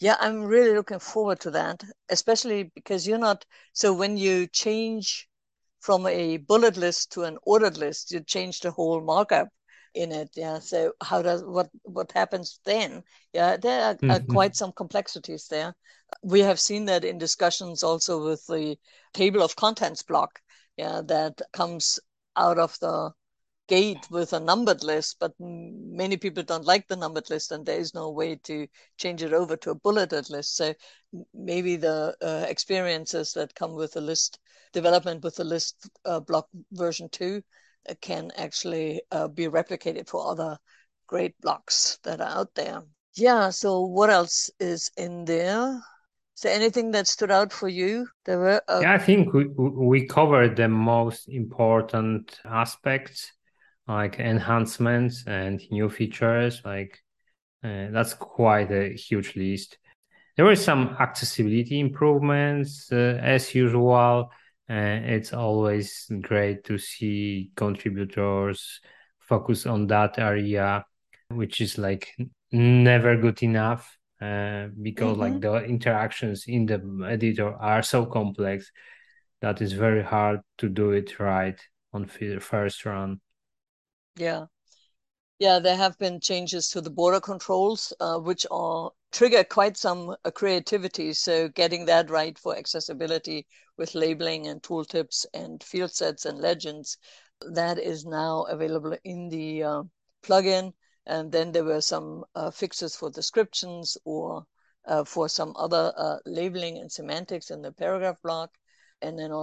Yeah, I'm really looking forward to that, especially because you're not, so when you change from a bullet list to an ordered list, you change the whole markup in it. Yeah. So what happens then? Yeah, there are quite some complexities there. We have seen that in discussions also with the table of contents block, yeah, that comes out of the gate with a numbered list, but many people don't like the numbered list, and there is no way to change it over to a bulleted list. So maybe the experiences that come with the list development with the list block version 2 can actually be replicated for other great blocks that are out there. Yeah, so what else is in there? Is there anything that stood out for you? There were Yeah, I think we covered the most important aspects, like enhancements and new features. Like that's quite a huge list. There were some accessibility improvements, as usual. It's always great to see contributors focus on that area, which is like never good enough, because like mm-hmm. the interactions in the editor are so complex that it's very hard to do it right on first run. Yeah. Yeah, there have been changes to the border controls, which are trigger quite some creativity. So getting that right for accessibility with labeling and tooltips and field sets and legends, that is now available in the plugin. And then there were some fixes for descriptions or for some other labeling and semantics in the paragraph block. And then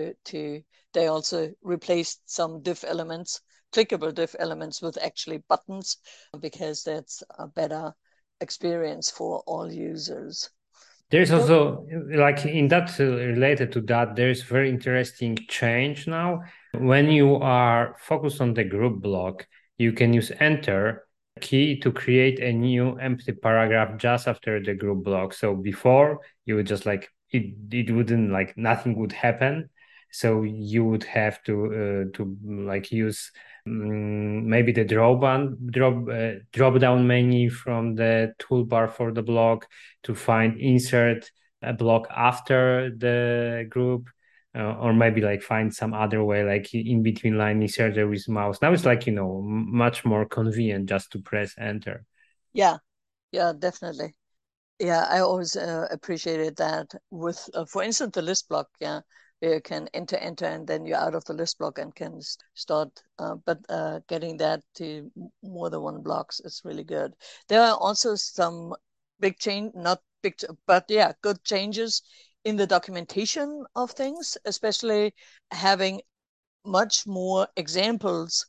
they also replaced some div elements, clickable div elements, with actually buttons, because that's a better experience for all users. There's So, also like in that related to that, there's very interesting change now. When you are focused on the group block, you can use enter key to create a new empty paragraph just after the group block. So before you would just like it wouldn't like nothing would happen. So you would have to like use maybe the drop down menu from the toolbar for the block to find insert a block after the group, or maybe like find some other way, like in between line inserter with mouse. Now it's like, much more convenient just to press enter. yeah, yeah, definitely. Yeah, I always appreciated that with, for instance, the list block. Yeah, you can enter, and then you're out of the list block and can start. But getting that to more than one blocks is really good. There are also some big change, not big, but yeah, good changes in the documentation of things, especially having much more examples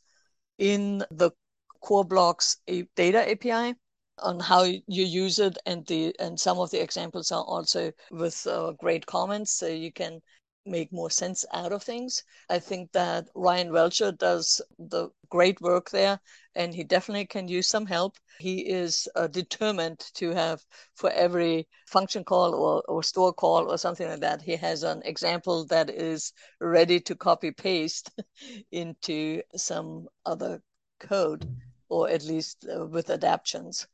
in the core blocks data API on how you use it, and some of the examples are also with great comments, so you can make more sense out of things. I think that Ryan Welcher does the great work there, and he definitely can use some help. He is determined to have, for every function call or store call or something like that, he has an example that is ready to copy paste into some other code, or at least with adaptions.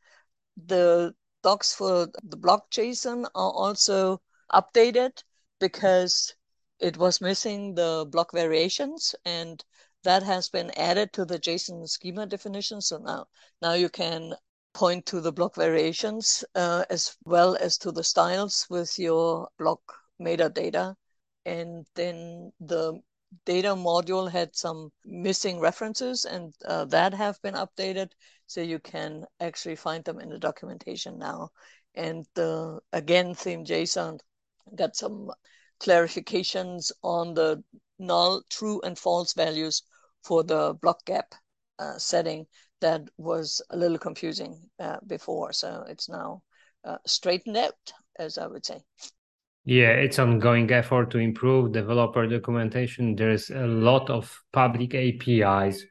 The docs for the block JSON are also updated because it was missing the block variations, and that has been added to the JSON schema definition. So now you can point to the block variations as well as to the styles with your block metadata. And then the data module had some missing references, and that have been updated, so you can actually find them in the documentation now. And again, theme JSON got some clarifications on the null, true, and false values for the block gap setting that was a little confusing before. So it's now straightened out, as I would say. Yeah, it's ongoing effort to improve developer documentation. There's a lot of public APIs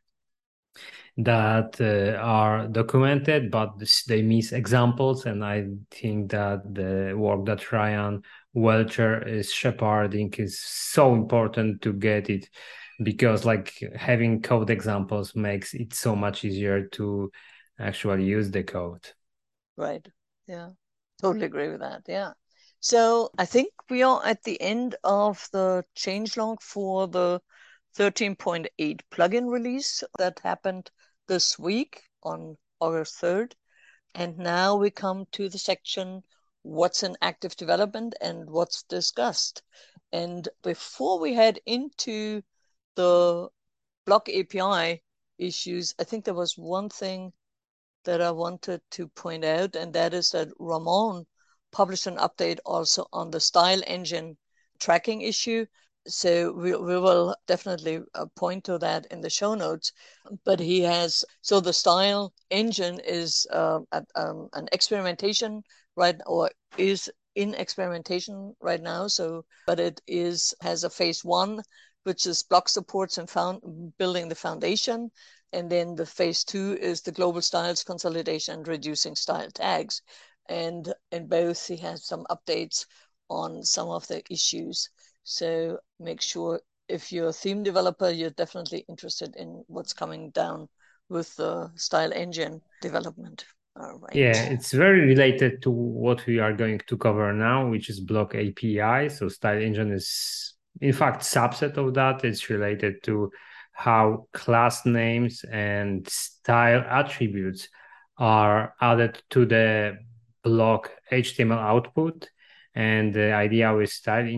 that are documented, but they miss examples. And I think that the work that Ryan Welcher is shepherding is so important to get it, because like having code examples makes it so much easier to actually use the code. Right. Yeah. Totally agree with that. Yeah. So I think we are at the end of the changelog for the 13.8 plugin release that happened this week on August 3rd. And now we come to the section what's in active development and what's discussed. And before we head into the Block API issues, I think there was one thing that I wanted to point out, and that is that Ramon published an update also on the style engine tracking issue. So we will definitely point to that in the show notes. But he has, so the style engine is an experimentation, right, or is in experimentation right now. So, but it has a phase one, which is block supports and building the foundation. And then the phase two is the global styles consolidation and reducing style tags. And in both, he has some updates on some of the issues. So make sure if you're a theme developer, you're definitely interested in what's coming down with the style engine development. All right. Yeah, it's very related to what we are going to cover now, which is Block API. So Style Engine is, in fact, subset of that. It's related to how class names and style attributes are added to the block HTML output. And the idea with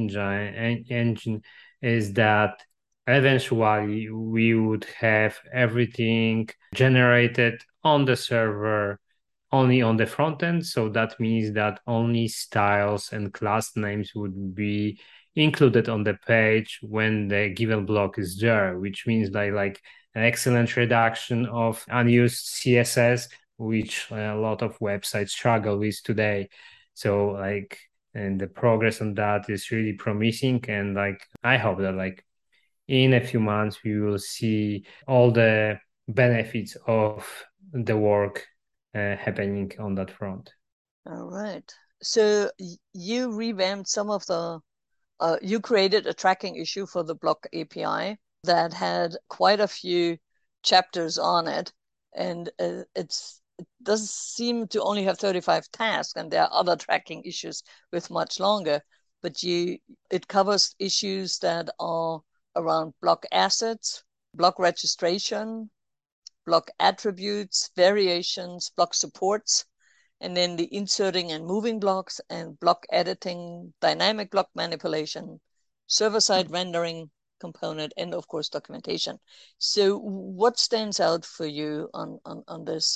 Engine is that eventually we would have everything generated on the server only on the front end. So that means that only styles and class names would be included on the page when the given block is there, which means like an excellent reduction of unused CSS, which a lot of websites struggle with today. So like, and the progress on that is really promising. And like, I hope that like in a few months, we will see all the benefits of the work happening on that front. All right. So you revamped some of the, you created a tracking issue for the Block API that had quite a few chapters on it. And it does seem to only have 35 tasks, and there are other tracking issues with much longer. But it covers issues that are around block assets, block registration, block attributes, variations, block supports, and then the inserting and moving blocks and block editing, dynamic block manipulation, server-side rendering component, and of course documentation. So what stands out for you on this?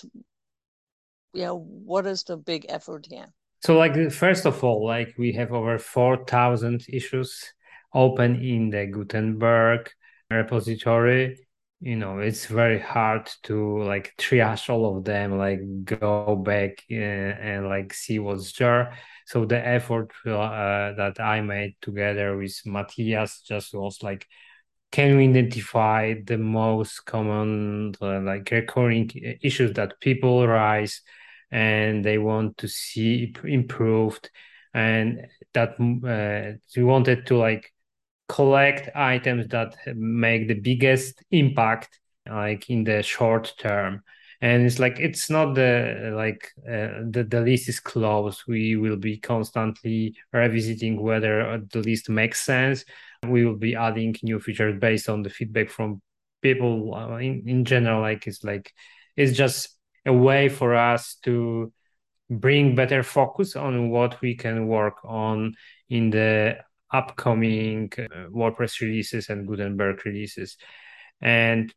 Yeah, what is the big effort here? So like first of all, like we have over 4,000 issues open in the Gutenberg repository. You know, it's very hard to like triage all of them, like go back and like see what's there. So the effort that I made together with Matthias just was like, can we identify the most common like recurring issues that people raise and they want to see improved, and that we wanted to like collect items that make the biggest impact like in the short term. And it's like it's not the like the list is closed. We will be constantly revisiting whether the list makes sense. We will be adding new features based on the feedback from people in general. Like it's just a way for us to bring better focus on what we can work on in the upcoming WordPress releases and Gutenberg releases. And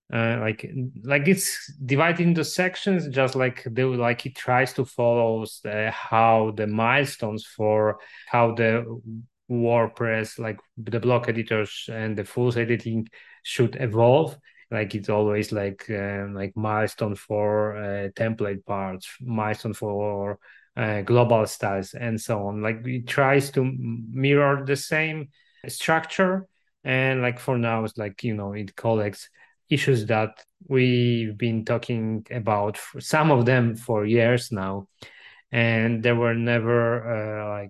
like it's divided into sections, just like it tries to follow how the milestones for how the WordPress, like the block editors and the full editing should evolve. Like it's always like milestone for template parts, milestone for global styles, and so on. Like it tries to mirror the same structure, and like for now, it's like it collects issues that we've been talking about, some of them for years now, and there were never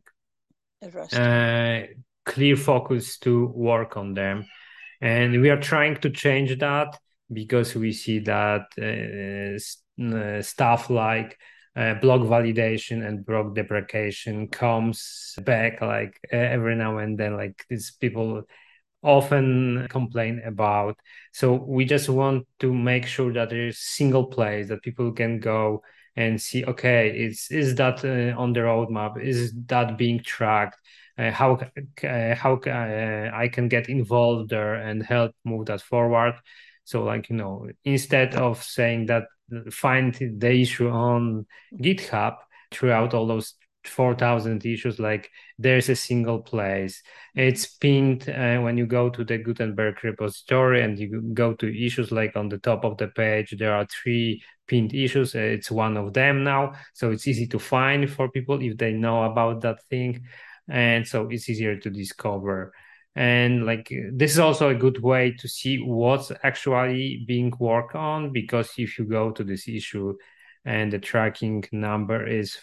clear focus to work on them. And we are trying to change that because we see that stuff like block validation and block deprecation comes back like every now and then, like these people often complain about. So we just want to make sure that there is single place that people can go and see, okay, is that on the roadmap? Is that being tracked? How I can get involved there and help move that forward. So like, instead of saying that find the issue on GitHub throughout all those 4,000 issues, like there's a single place. It's pinned when you go to the Gutenberg repository and you go to issues, like on the top of the page, there are 3 pinned issues. It's one of them now. So it's easy to find for people if they know about that thing. And so it's easier to discover. And like this is also a good way to see what's actually being worked on, because if you go to this issue and the tracking number is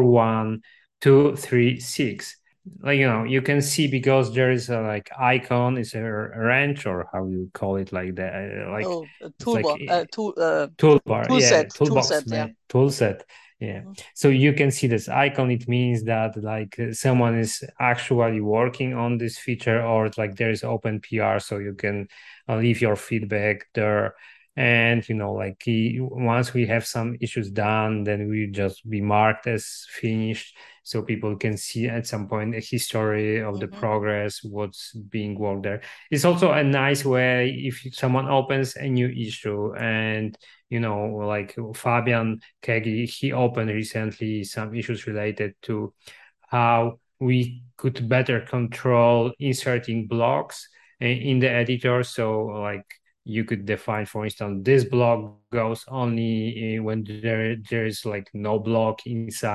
41236, like you can see, because there is a like icon, is a wrench, or how you call it, like that, like Oh, a it's like toolbar, yeah, tool toolbox, set, yeah. man, tool set, yeah. So you can see this icon. It means that like someone is actually working on this feature, or like there is open PR, so you can leave your feedback there. And like once we have some issues done, then we just be marked as finished, so people can see at some point a history of the progress, what's being worked there. It's also a nice way if someone opens a new issue, and like Fabian Kegi, he opened recently some issues related to how we could better control inserting blocks in the editor. So like you could define, for instance, this block goes only when there is like no block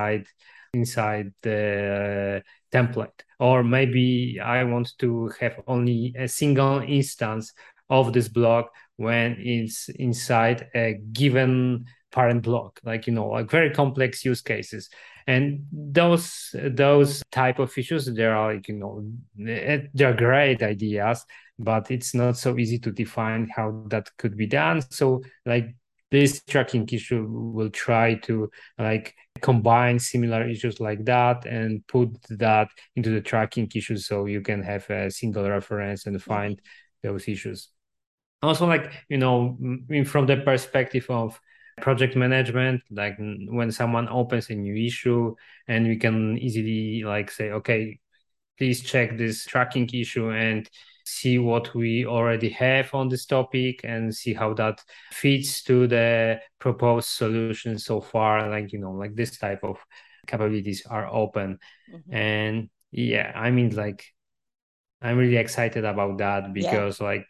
inside the template. Or maybe I want to have only a single instance of this block when it's inside a given parent block, like like very complex use cases. And those type of issues, there are like they're great ideas, but it's not so easy to define how that could be done. So like this tracking issue will try to like combine similar issues like that and put that into the tracking issues, so you can have a single reference and find those issues. Also, like from the perspective of project management, like when someone opens a new issue, and we can easily like say, okay, please check this tracking issue and see what we already have on this topic and see how that fits to the proposed solution so far. Like like this type of capabilities are open. And yeah, I mean, like I'm really excited about that, Yeah. because like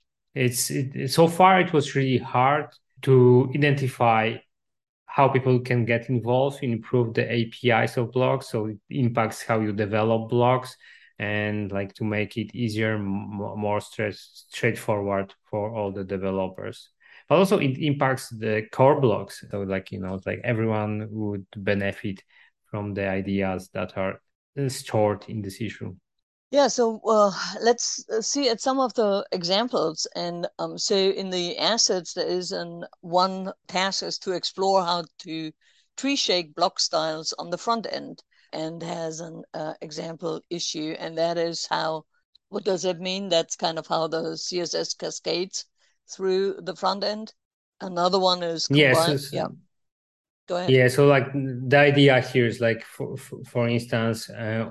so far it was really hard to identify how people can get involved, improve the APIs of blogs, so it impacts how you develop blogs, and like to make it easier, more straightforward for all the developers. But also it impacts the core blogs, so like like everyone would benefit from the ideas that are stored in this issue. Yeah, so let's see at some of the examples. And so in the assets, there is one task is to explore how to tree shake block styles on the front end, and has an example issue. And that is how, what does it mean? That's kind of how the CSS cascades through the front end. Another one is Yes. combine. Yeah, go ahead. Yeah, so like the idea here is like, for instance,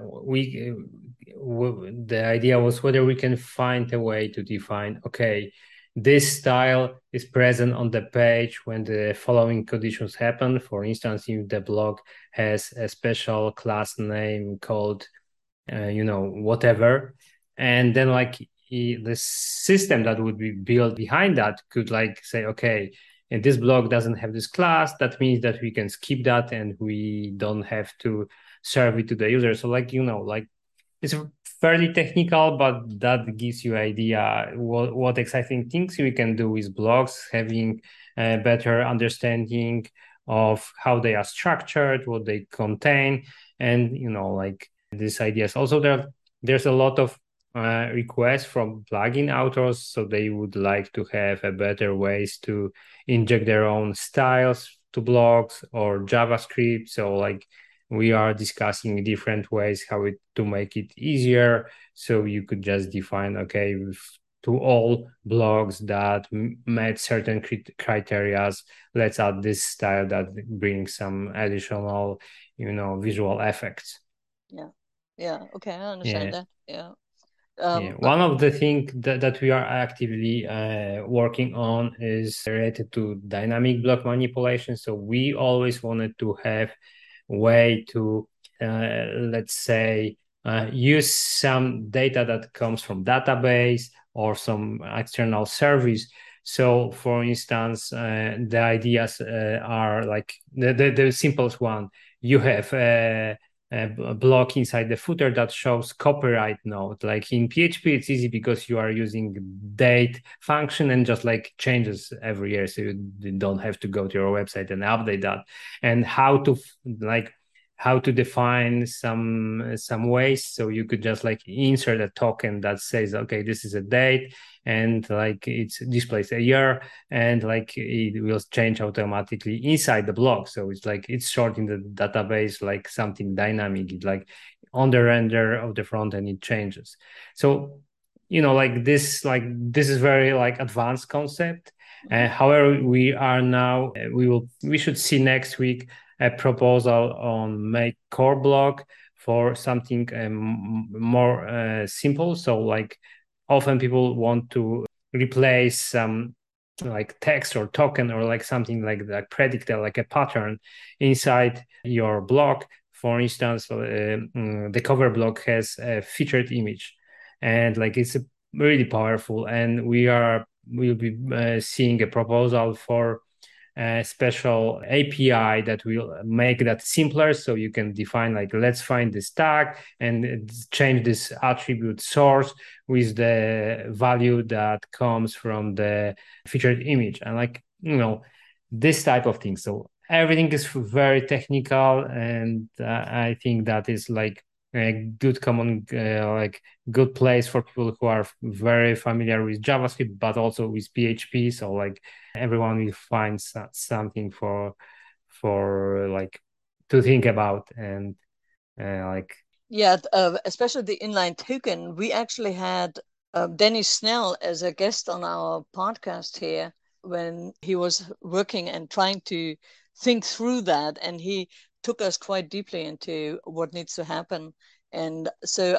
the idea was whether we can find a way to define, okay, this style is present on the page when the following conditions happen. For instance, if the blog has a special class name called, whatever, and then like the system that would be built behind that could like say, okay, and this block doesn't have this class, that means that we can skip that and we don't have to serve it to the user. So like like it's fairly technical, but that gives you idea what exciting things we can do with blocks, having a better understanding of how they are structured, what they contain, and like these ideas. Also, there's a lot of requests from plugin authors, so they would like to have a better ways to inject their own styles. to blocks or JavaScript. So like we are discussing different ways to make it easier. So you could just define, okay, to all blogs that met certain criteria, let's add this style that brings some additional, visual effects. Yeah. Okay, I understand that. Yeah. One of the things that we are actively working on is related to dynamic block manipulation. So we always wanted to have a way to, let's say, use some data that comes from database or some external service. So, for instance, the ideas are like the simplest one. You have a block inside the footer that shows copyright note. Like in PHP, it's easy because you are using date function and just like changes every year. So you don't have to go to your website and update that. And how to define some ways. So you could just like insert a token that says, okay, this is a date, and like it displays a year, and like it will change automatically inside the block. So it's like it's stored in the database like something dynamic. It like on the render of the front end it changes. So like this is very like advanced concept. However, we are now we should see next week a proposal on make core block for something more simple. So like often people want to replace some like text or token or like something like that predictor, like a pattern inside your block. For instance, the cover block has a featured image, and like it's really powerful. And we'll be seeing a proposal for a special API that will make that simpler. So you can define like, let's find this tag and change this attribute source with the value that comes from the featured image, and like, this type of thing. So everything is very technical, and I think that is like a good common like good place for people who are very familiar with JavaScript but also with PHP. So like everyone will find something for like to think about. And like Yeah, especially the inline token. We actually had Dennis Snell as a guest on our podcast here when he was working and trying to think through that, and he took us quite deeply into what needs to happen. And so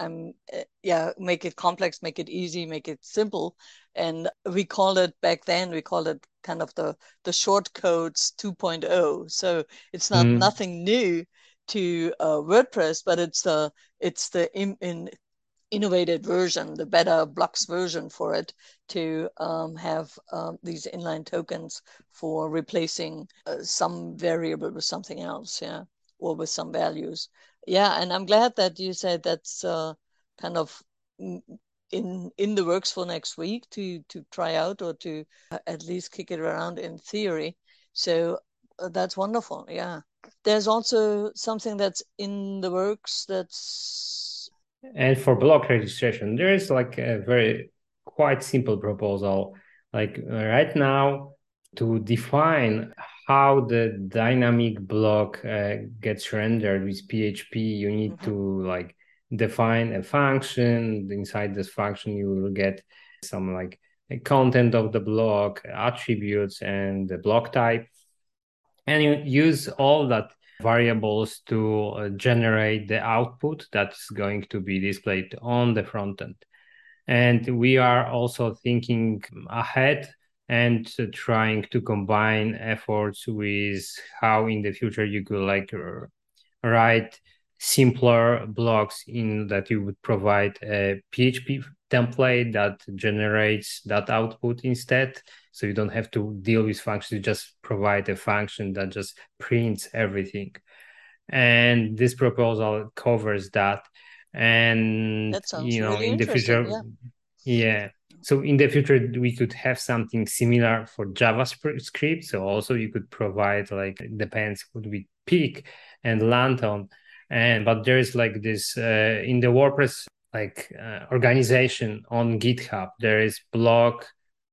yeah, make it complex, make it easy, make it simple. And we called it back then, we called it kind of the short codes 2.0. So it's not nothing new to WordPress, but it's the innovated version, the better blocks version for it to have these inline tokens for replacing some variable with something else, yeah, or with some values. Yeah, and I'm glad that you said that's kind of in the works for next week to try out or to at least kick it around in theory. So that's wonderful. Yeah. There's also something that's in the works that's And for block registration, there is like a very quite simple proposal. Like right now, to define how the dynamic block gets rendered with PHP, you need to like define a function. Inside this function, you will get some like content of the block, attributes, and the block type. And you use all that variables to generate the output that's going to be displayed on the front end. And we are also thinking ahead and trying to combine efforts with how in the future you could like write simpler blocks in that you would provide a PHP template that generates that output instead. So you don't have to deal with functions, you just provide a function that just prints everything. And this proposal covers that. And that sounds really in the interesting. future, Yeah. yeah. So in the future, we could have something similar for JavaScript. So also you could provide like depends what we pick and land on. But there is like this in the WordPress like organization on GitHub. There is blog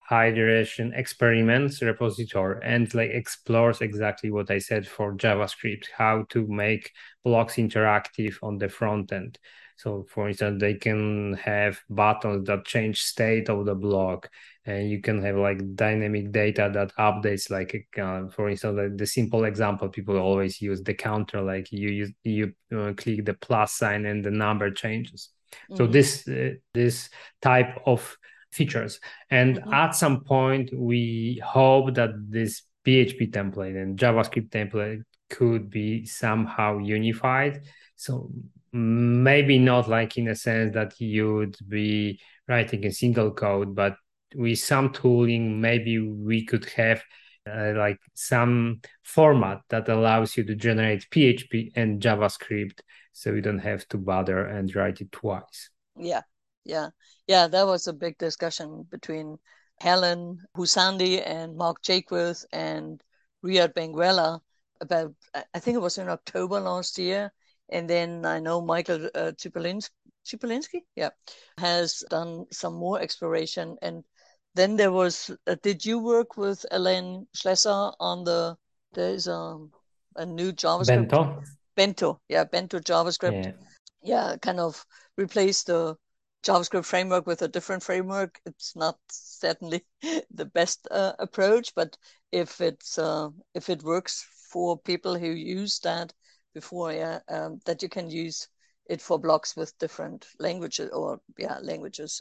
high-duration experiments repository and like explores exactly what I said for JavaScript, how to make blocks interactive on the front end. So, for instance, they can have buttons that change state of the block, and you can have like dynamic data that updates. Like, for instance, like the simple example people always use, the counter. Like you click the plus sign and the number changes. So this type of features, and at some point we hope that this PHP template and JavaScript template could be somehow unified. So maybe not like in a sense that you would be writing a single code, but with some tooling, maybe we could have like some format that allows you to generate PHP and JavaScript, so you don't have to bother and write it twice. Yeah, yeah, yeah. That was a big discussion between Helen Husandi and Mark Jaquith and Riyad Benguela about, I think it was in October last year. And then I know Michael Cipolinski, yeah, has done some more exploration. And then there was, did you work with Elaine Schlesser on there's a new JavaScript, Bento? Bento, yeah, Bento JavaScript, Yeah. yeah, kind of replace the JavaScript framework with a different framework. It's not certainly the best approach, but if it works for people who use that before, yeah, that you can use it for blocks with different languages, or yeah, languages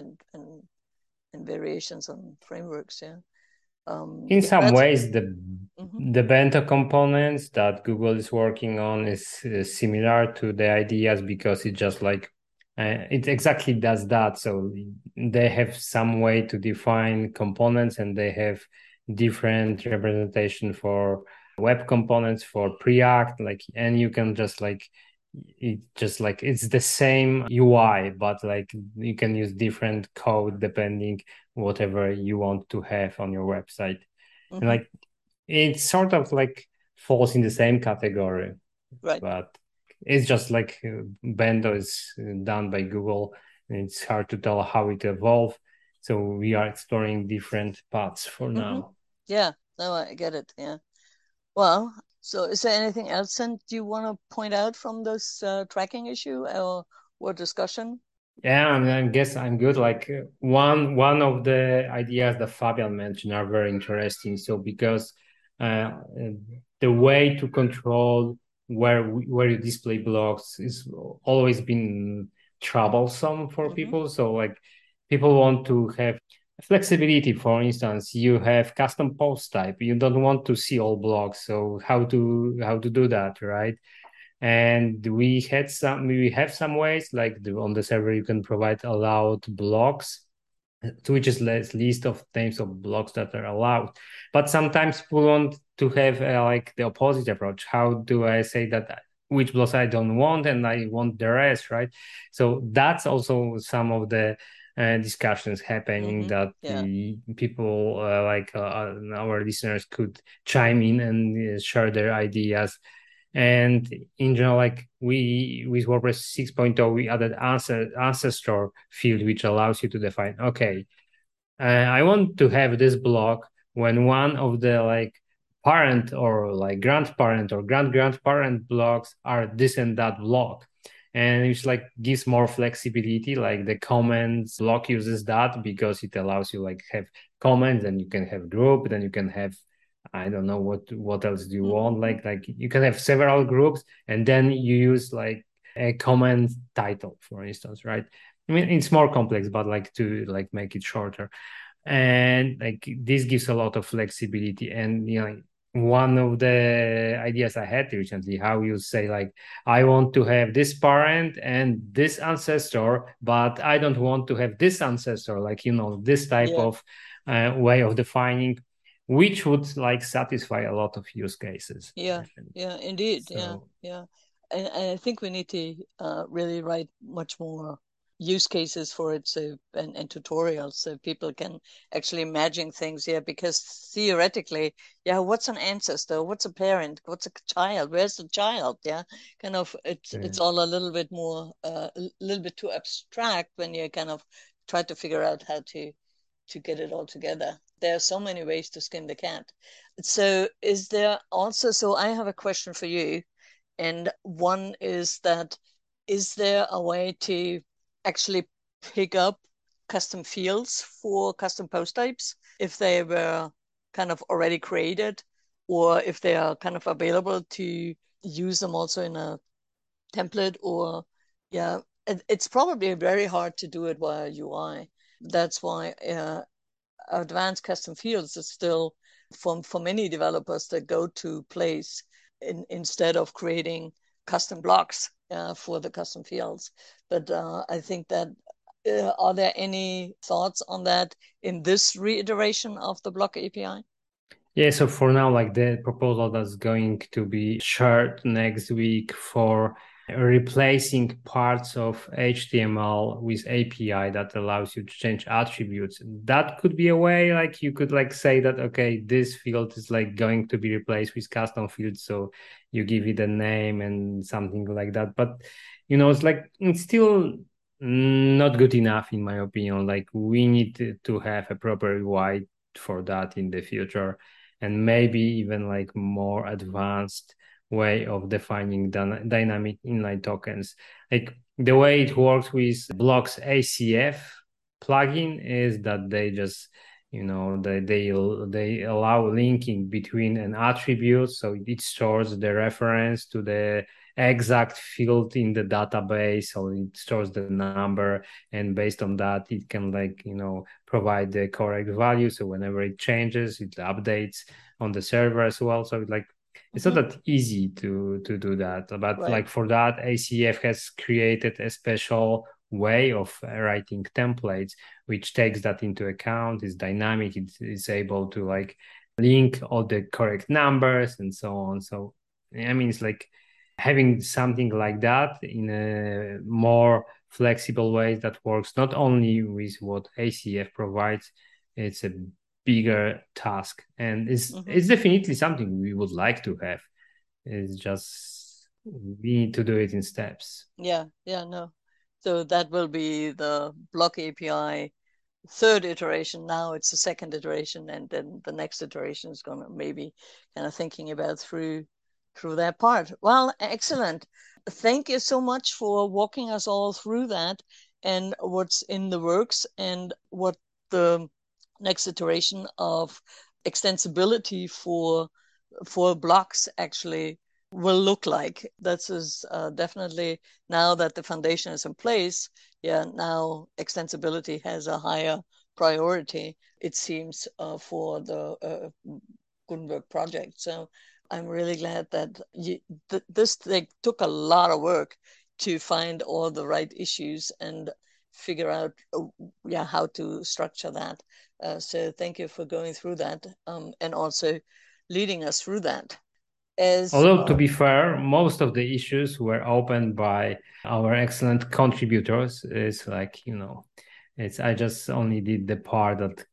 and variations on frameworks. Yeah, In yeah, some that's. ways, Mhm. the bento components that Google is working on is similar to the ideas, because it just like it exactly does that. So they have some way to define components, and they have different representation for web components, for Preact, like, and you can just like it just like it's the same UI, but like you can use different code depending whatever you want to have on your website. And Mhm. like it sort of like falls in the same category, Right. but it's just like Bento is done by Google, and it's hard to tell how it evolved. So we are exploring different paths for Mhm. now. Yeah. No, I get it. Yeah. Well, so is there anything else and do you want to point out from this tracking issue or discussion? Yeah, I guess I'm good. Like one of the ideas that Fabian mentioned are very interesting. So because uh, the way to control where you display blocks is always been troublesome for Mm-hmm. people. So like people want to have flexibility. For instance, you have custom post type. You don't want to see all blocks. So how to do that, right? And we have some ways like on the server you can provide allowed blocks, which is list of names of blocks that are allowed. But sometimes people want to have like the opposite approach. How do I say that which blocks I don't want and I want the rest, right? So that's also some of the discussions happening, Mm-hmm. that Yeah. the people our listeners could chime in and share their ideas. And in general, like we with WordPress 6.0, we added ancestor field, which allows you to define, okay, I want to have this block when one of the like parent or like grandparent or grandparent blocks are this and that block. And it's like gives more flexibility. Like the comments block uses that because it allows you like have comments, and you can have group, then you can have, I don't know what else do you want. Mm-hmm. Like you can have several groups, and then you use like a comment title, for instance, right? I mean, it's more complex, but like to like make it shorter. And like this gives a lot of flexibility. And one of the ideas I had recently, how you say like, I want to have this parent and this ancestor, but I don't want to have this ancestor, like this type Yeah. of way of defining, which would like satisfy a lot of use cases. Yeah. Yeah. Indeed. Yeah. So Yeah. And I think we need to really write much more use cases for it, so and tutorials so people can actually imagine things. Yeah, because theoretically, yeah, what's an ancestor, what's a parent, what's a child, where's the child? Yeah, kind of it's yeah. all a little bit more a little bit too abstract when you kind of try to figure out to get it all together. There are so many ways to skin the cat. So is there also, so I have a question for you. And one is that, is there a way to actually pick up custom fields for custom post types if they were kind of already created, or if they are kind of available to use them also in a template? Or yeah, it's probably very hard to do it via UI. That's why advanced custom fields is still for many developers the go-to place instead of creating custom blocks for the custom fields. But I think that are there any thoughts on that in this reiteration of the block API? Yeah, so for now, like the proposal that's going to be shared next week for replacing parts of HTML with API that allows you to change attributes. That could be a way, like you could like say that, okay, this field is like going to be replaced with custom fields. So you give it a name and something like that. But, it's like, it's still not good enough, in my opinion. Like we need to have a proper UI for that in the future, and maybe even like more advanced way of defining dynamic inline tokens. Like the way it works with Block's ACF plugin is that they just they allow linking between an attribute, so it stores the reference to the exact field in the database, so it stores the number, and based on that it can provide the correct value, so whenever it changes it updates on the server as well. So it's not that easy to do that, but Right. like for that ACF has created a special way of writing templates which takes that into account, is dynamic, it's able to like link all the correct numbers and so on. So I mean, it's like having something like that in a more flexible way that works not only with what ACF provides, it's a bigger task, and it's definitely something we would like to have. It's just we need to do it in steps. Yeah, no. So that will be the block API third iteration. Now it's the second iteration, and then the next iteration is going to maybe kind of thinking about through that part. Well, excellent. Thank you so much for walking us all through that and what's in the works and what the next iteration of extensibility for blocks actually will look like. This is definitely, now that the foundation is in place, yeah, now extensibility has a higher priority, it seems, for the Gutenberg project. So I'm really glad that this thing took a lot of work to find all the right issues and figure out how to structure that. So thank you for going through that, and also leading us through that. As Although, to be fair, most of the issues were opened by our excellent contributors. It's like, it's I just only did the part that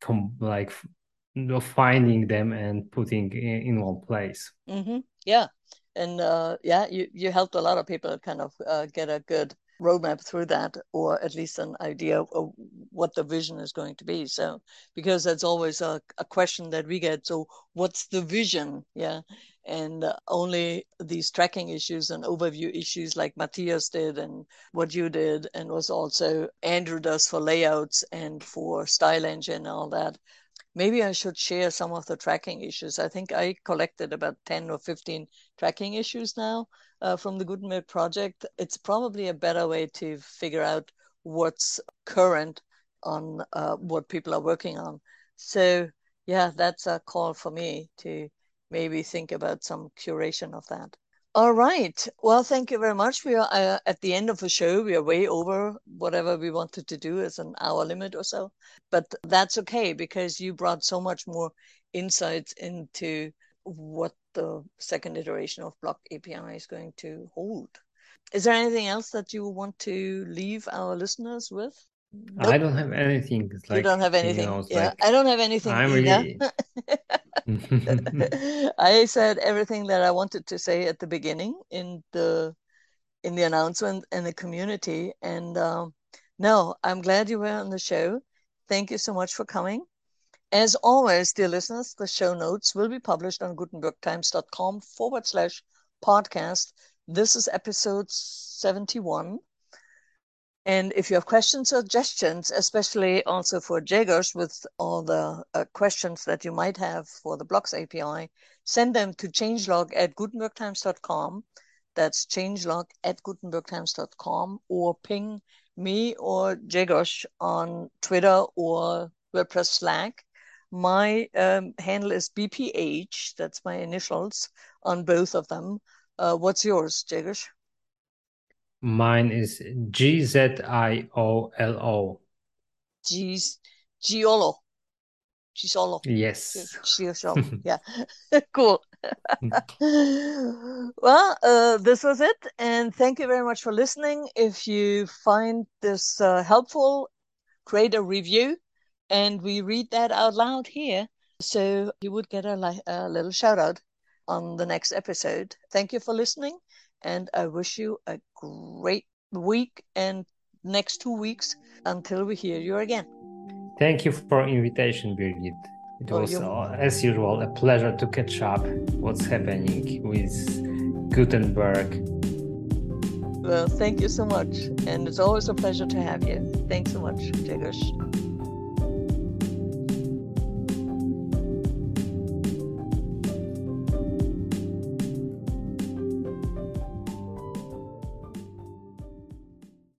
finding them and putting in one place. Yeah, and you helped a lot of people kind of get a good roadmap through that, or at least an idea of what the vision is going to be. So, because that's always a question that we get. So, what's the vision? Yeah. And only these tracking issues and overview issues like Matthias did and what you did, and was also Andrew does for layouts and for style engine and all that. Maybe I should share some of the tracking issues. I think I collected about 10 or 15 tracking issues now from the Gutenberg project. It's probably a better way to figure out what's current on what people are working on. So, yeah, that's a call for me to maybe think about some curation of that. All right. Well, thank you very much. We are at the end of the show. We are way over whatever we wanted to do as an hour limit or so. But that's okay because you brought so much more insights into what the second iteration of Block API is going to hold. Is there anything else that you want to leave our listeners with? I Nope. don't have anything. It's You like, don't have anything. it's Yeah, like I don't have anything I'm either. really I said everything that I wanted to say at the beginning in the announcement and the community. And no, I'm glad you were on the show. thank you so much for coming. As always, dear listeners, the show notes will be published on gutenbergtimes.com/podcast. This is episode 71. And if you have questions, suggestions, especially also for Jagers with all the questions that you might have for the Blocks API, send them to changelog@gutenbergtimes.com. That's changelog@gutenbergtimes.com, or ping me or Jagos on Twitter or WordPress Slack. My handle is BPH. That's my initials on both of them. What's yours, Jagos? Mine is GZIOLO. Giolo. Gisolo. Yes. Gisolo. Yeah. Cool. Well, this was it. And thank you very much for listening. If you find this helpful, create a review and we read that out loud here. So you would get a little shout out on the next episode. Thank you for listening. And I wish you a great week and next 2 weeks until we hear you again. Thank you for invitation, Birgit. It was, as usual, a pleasure to catch up what's happening with Gutenberg. Well, thank you so much. And it's always a pleasure to have you. Thanks so much, Jagos.